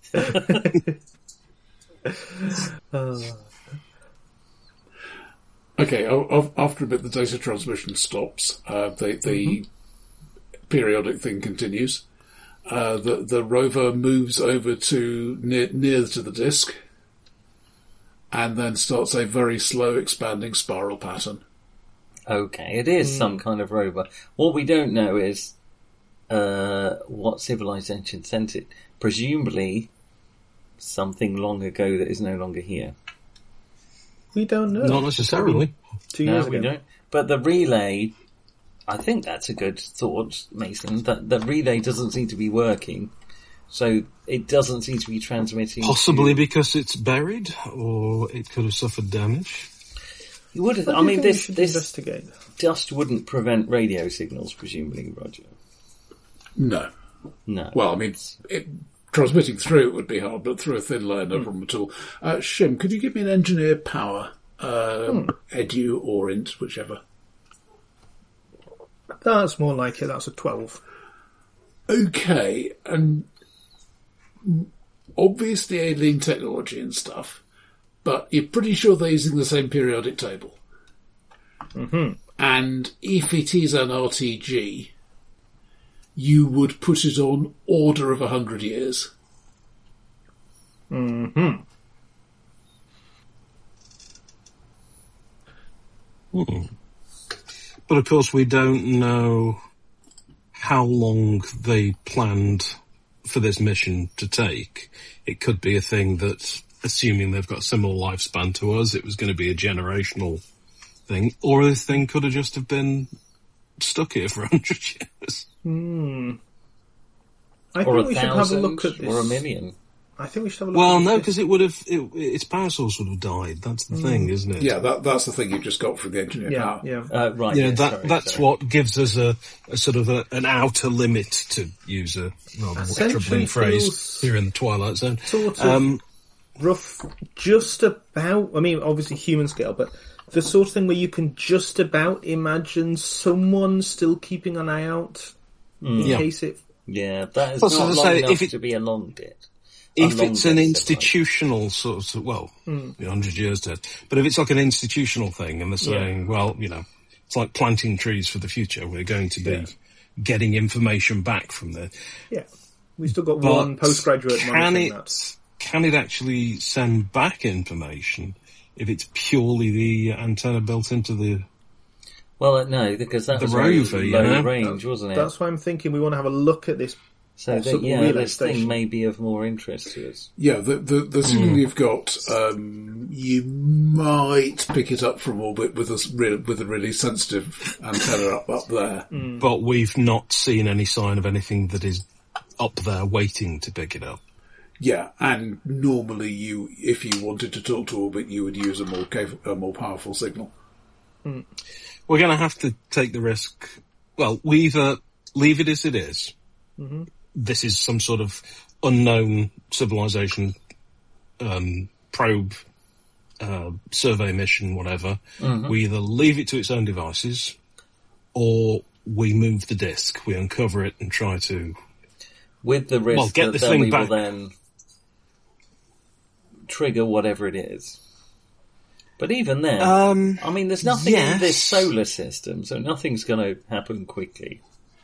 Okay, after a bit the data transmission stops. The periodic thing continues. The rover moves over to near to the disk, and then starts a very slow expanding spiral pattern. Okay, it is some kind of rover. What we don't know is what civilization sent it. Presumably, something long ago that is no longer here. We don't know. Not necessarily. 2 years ago. We don't. But the relay... I think that's a good thought, Mason, that the relay doesn't seem to be working. So it doesn't seem to be transmitting. Possibly because it's buried, or it could have suffered damage. You would have, I mean, this investigate. Dust wouldn't prevent radio signals, presumably, Roger. No. Well, I mean, transmitting through it would be hard, but through a thin layer, no problem at all. Shim, could you give me an engineer power? Edu or int, whichever. That's more like it. That's a 12. Okay, and obviously alien technology and stuff, but you're pretty sure they're using the same periodic table. Mm-hmm. And if it is an RTG, you would put it on order of 100 years. Mm-hmm. But of course we don't know how long they planned for this mission to take. It could be a thing that, assuming they've got a similar lifespan to us, it was going to be a generational thing. Or this thing could have just have been stuck here for 100 years. I think we should have a look at this. Or 1,000,000. I think we should have a look Well, at no, this. because it would have, its power source would have died. That's the thing, isn't it? Yeah, that's the thing you've just got from the engineer power. Right. Yeah, yes, that's what gives us a sort of an outer limit, to use a rather troubling phrase here in the Twilight Zone. Sort of rough, just about, I mean, obviously human scale, but the sort of thing where you can just about imagine someone still keeping an eye out in case it... Yeah, that is Well, so not to long say, enough if it- to be a long bit. If it's an institutional sort of, 100 years dead, but if it's like an institutional thing and they're saying, well, it's like planting trees for the future, we're going to be getting information back from there. Yeah. We've still got one postgraduate monitoring that. Can it actually send back information if it's purely the antenna built into the... Well, no, because that was rover, low range, wasn't it? That's why I'm thinking we want to have a look at this. So this thing may be of more interest to us. Yeah, the signal you've got, you might pick it up from orbit with a really sensitive antenna up there. But we've not seen any sign of anything that is up there waiting to pick it up. Yeah, and normally if you wanted to talk to orbit, you would use a more powerful signal. We're going to have to take the risk. Well, we either leave it as it is. Mm-hmm. This is some sort of unknown civilization probe, survey mission, whatever. Mm-hmm. We either leave it to its own devices, or we move the disc, we uncover it and try to... With the risk get that this then thing we back. will then trigger whatever it is. But even then, I mean, there's nothing in this solar system, so nothing's going to happen quickly.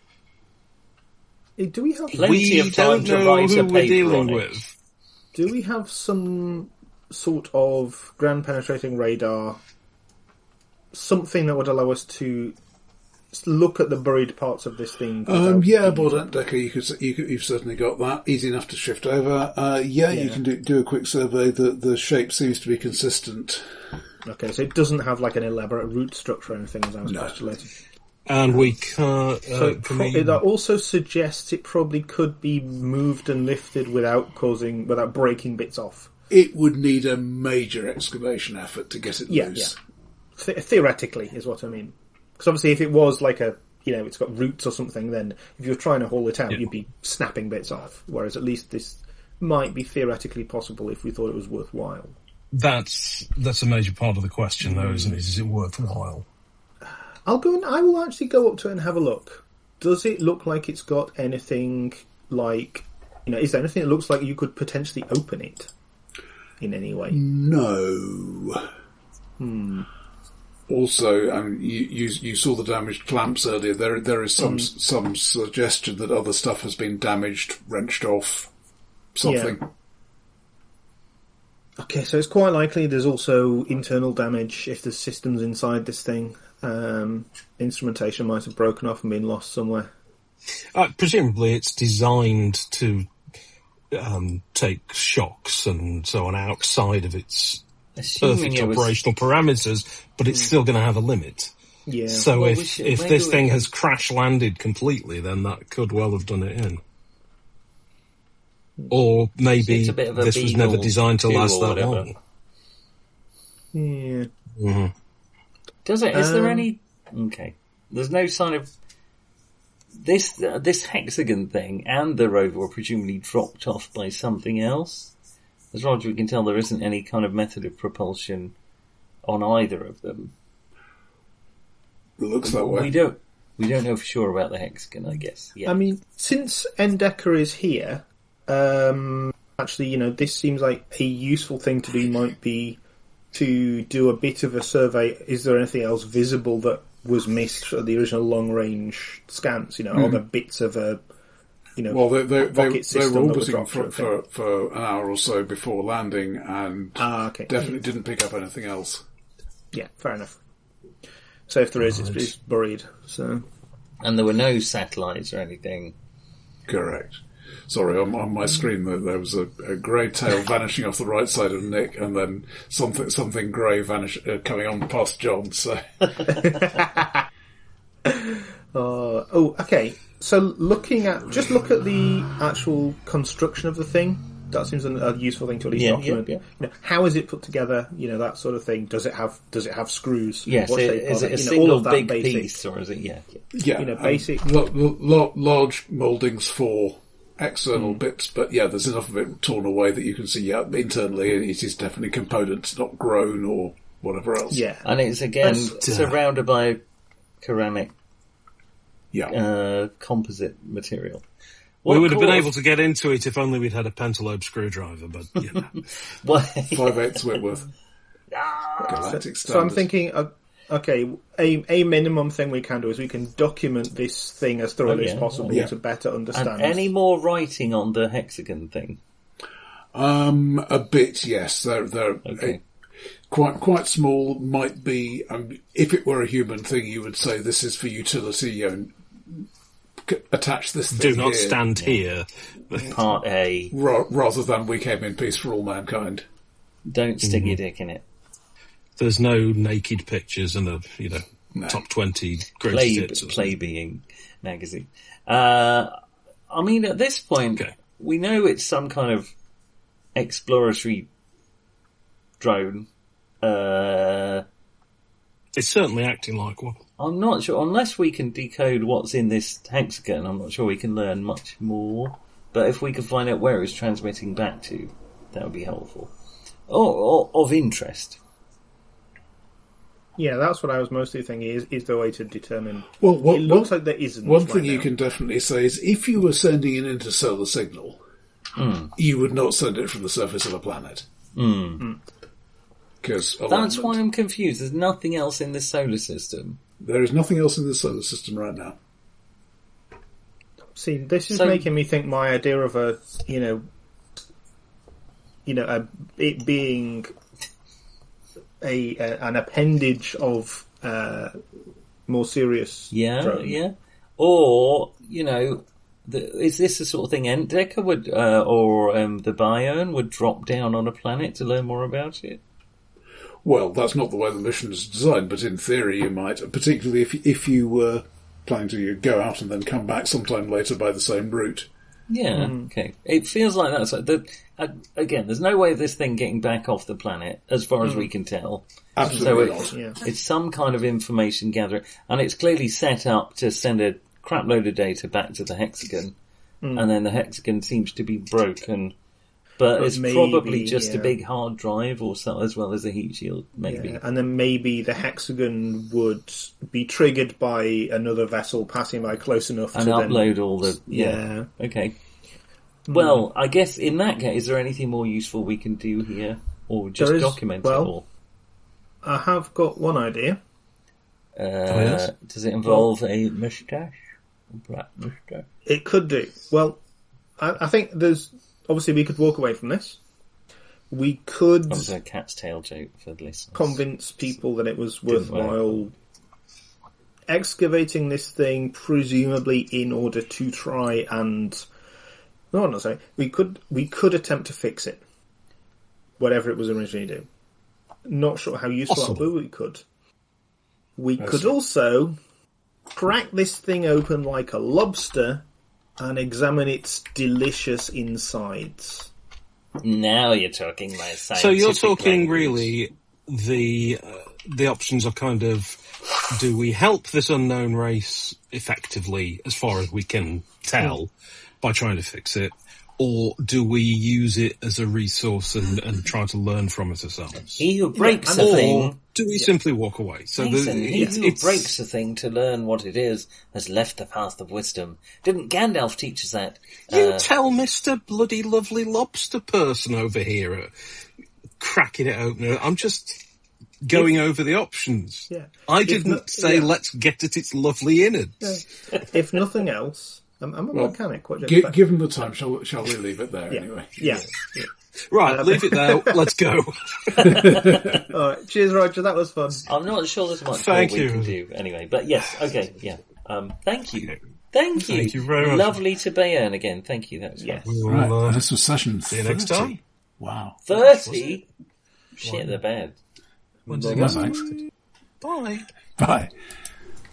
Do we have Plenty of time to write a paper on it. Do we have some sort of ground penetrating radar, something that would allow us to look at the buried parts of this thing? Yeah, aboard Antdecker, you've certainly got that. Easy enough to shift over. You can do a quick survey. The shape seems to be consistent. Okay, so it doesn't have like an elaborate root structure or anything, as I was postulating. And we can't... that also suggests it probably could be moved and lifted without breaking bits off. It would need a major excavation effort to get it loose. Yeah. Theoretically, is what I mean. Because obviously, if it was like it's got roots or something, then if you were trying to haul it out, you'd be snapping bits off. Whereas at least this might be theoretically possible if we thought it was worthwhile. That's a major part of the question, though, isn't it? Is it worthwhile? I will actually go up to it and have a look. Does it look like it's got anything like, is there anything that looks like you could potentially open it in any way? No. Also, you saw the damaged clamps earlier. There is some suggestion that other stuff has been damaged, wrenched off, something. Yeah. Okay, so it's quite likely there's also internal damage if there's systems inside this thing. Instrumentation might have broken off and been lost somewhere. Presumably it's designed to take shocks and so on outside of its perfect operational parameters, but it's still going to have a limit. Yeah. So if this thing has crash-landed completely, then that could well have done it in. Or maybe this was never designed to last that long. Yeah. Mm-hmm. Does it? Is there any... Okay. There's no sign of... This hexagon thing and the rover were presumably dropped off by something else. As far as we can tell, there isn't any kind of method of propulsion on either of them. It looks that way. We don't know for sure about the hexagon, I guess. Yeah. I mean, since Endecker is here, actually, this seems like a useful thing to do might be to do a bit of a survey. Is there anything else visible that was missed at the original long-range scans? Are there bits of a, well, they rocket system were orbiting for an hour or so before landing, and definitely didn't pick up anything else. Yeah, fair enough. So if there is, it's buried. So, and there were no satellites or anything. Correct. Sorry, on my screen there was a grey tail vanishing off the right side of Nick, and then something grey coming on past John. So, okay. So look at the actual construction of the thing. That seems a useful thing to at least document. Yeah. How is it put together? That sort of thing. Does it have screws? Yes. Is it a single big piece, or is it? Yeah. Basic. Large mouldings for external bits, but there's enough of it torn away that you can see, internally it is definitely components, not grown or whatever else. Yeah. And it's again surrounded by ceramic composite material. We would have been able to get into it if only we'd had a pentalobe screwdriver, but 5/8 Whitworth. Galactic standard. So I'm thinking, a minimum thing we can do is we can document this thing as thoroughly as possible to better understand. And any more writing on the hexagon thing? A bit, yes. They're quite small. Might be. If it were a human thing, you would say this is for utility. Attach this thing. Do not stand here. Part A. Rather than we came in peace for all mankind. Don't stick your dick in it. There's no naked pictures and top 20 greatest hits. Playbeing magazine. I mean, at this point, we know it's some kind of exploratory drone. It's certainly acting like one. I'm not sure, unless we can decode what's in this hexagon, I'm not sure we can learn much more. But if we can find out where it's transmitting back to, that would be helpful. Or of interest. Yeah, that's what I was mostly thinking, is the way to determine... Well, it looks like there isn't. One thing right you now. can definitely say is if you were sending an interstellar signal, you would not send it from the surface of a planet. Because That's why I'm confused. There's nothing else in this solar system. there is nothing else in the solar system right now. See, this is So- making me think my idea of it being an appendage of more serious drones. Yeah. Or, is this the sort of thing Entdecker would, or the Bione would drop down on a planet to learn more about it? Well, that's not the way the mission is designed, but in theory you might, particularly if you were planning to go out and then come back sometime later by the same route. Yeah, okay. It feels like that's... again, there's no way of this thing getting back off the planet, as far as we can tell. Absolutely So not. it's some kind of information gathering, and it's clearly set up to send a crap load of data back to the Hexagon, and then the Hexagon seems to be broken. But it's maybe, probably just a big hard drive or so, as well as a heat shield, maybe. Yeah, and then maybe the Hexagon would be triggered by another vessel passing by close enough And to upload then... all the... Yeah. Okay. Well, I guess in that case, is there anything more useful we can do here? Or just There is- document well, it all? I have got one idea. yes? Does it involve a moustache? A black moustache? It could do. Well, I think there's... Obviously, we could walk away from this. We could That was a cat's tail joke for the listeners. convince people that it was Didn't worthwhile excavating this thing, presumably in order to try and... No, I'm not saying. We could attempt to fix it. Whatever it was originally doing. Not sure how useful Awesome. that would be, we could. We could also crack this thing open like a lobster and examine its delicious insides. Now you're talking my scientific So you're talking language. really the options are kind of, do we help this unknown race effectively as far as we can tell by trying to fix it, or do we use it as a resource and try to learn from it ourselves? He who breaks a Or thing... do we simply walk away? So Nathan, he who it's- breaks a thing to learn what it is has left the path of wisdom. Didn't Gandalf teach us that? You tell Mr. Bloody Lovely Lobster person over here, cracking it open. I'm just going over the options. Yeah. I If didn't not- say yeah. let's get at its lovely innards. If nothing else... I'm a mechanic. What do you Gi- expect? given the time, shall we leave it there Yeah. anyway? Yeah. Right, leave it there. Let's go. All right. Cheers, Roger. That was fun. I'm not sure there's much Thank more we you. can do anyway. But yes, okay, yeah. Thank you. Thank you. Thank you very much. Lovely to Bayern again. Thank you. That was Yes. We'll, Right, this was session 30. you next time. Wow. 30? Shit, they're bad. when's it Yeah, going? thanks. Bye. Bye.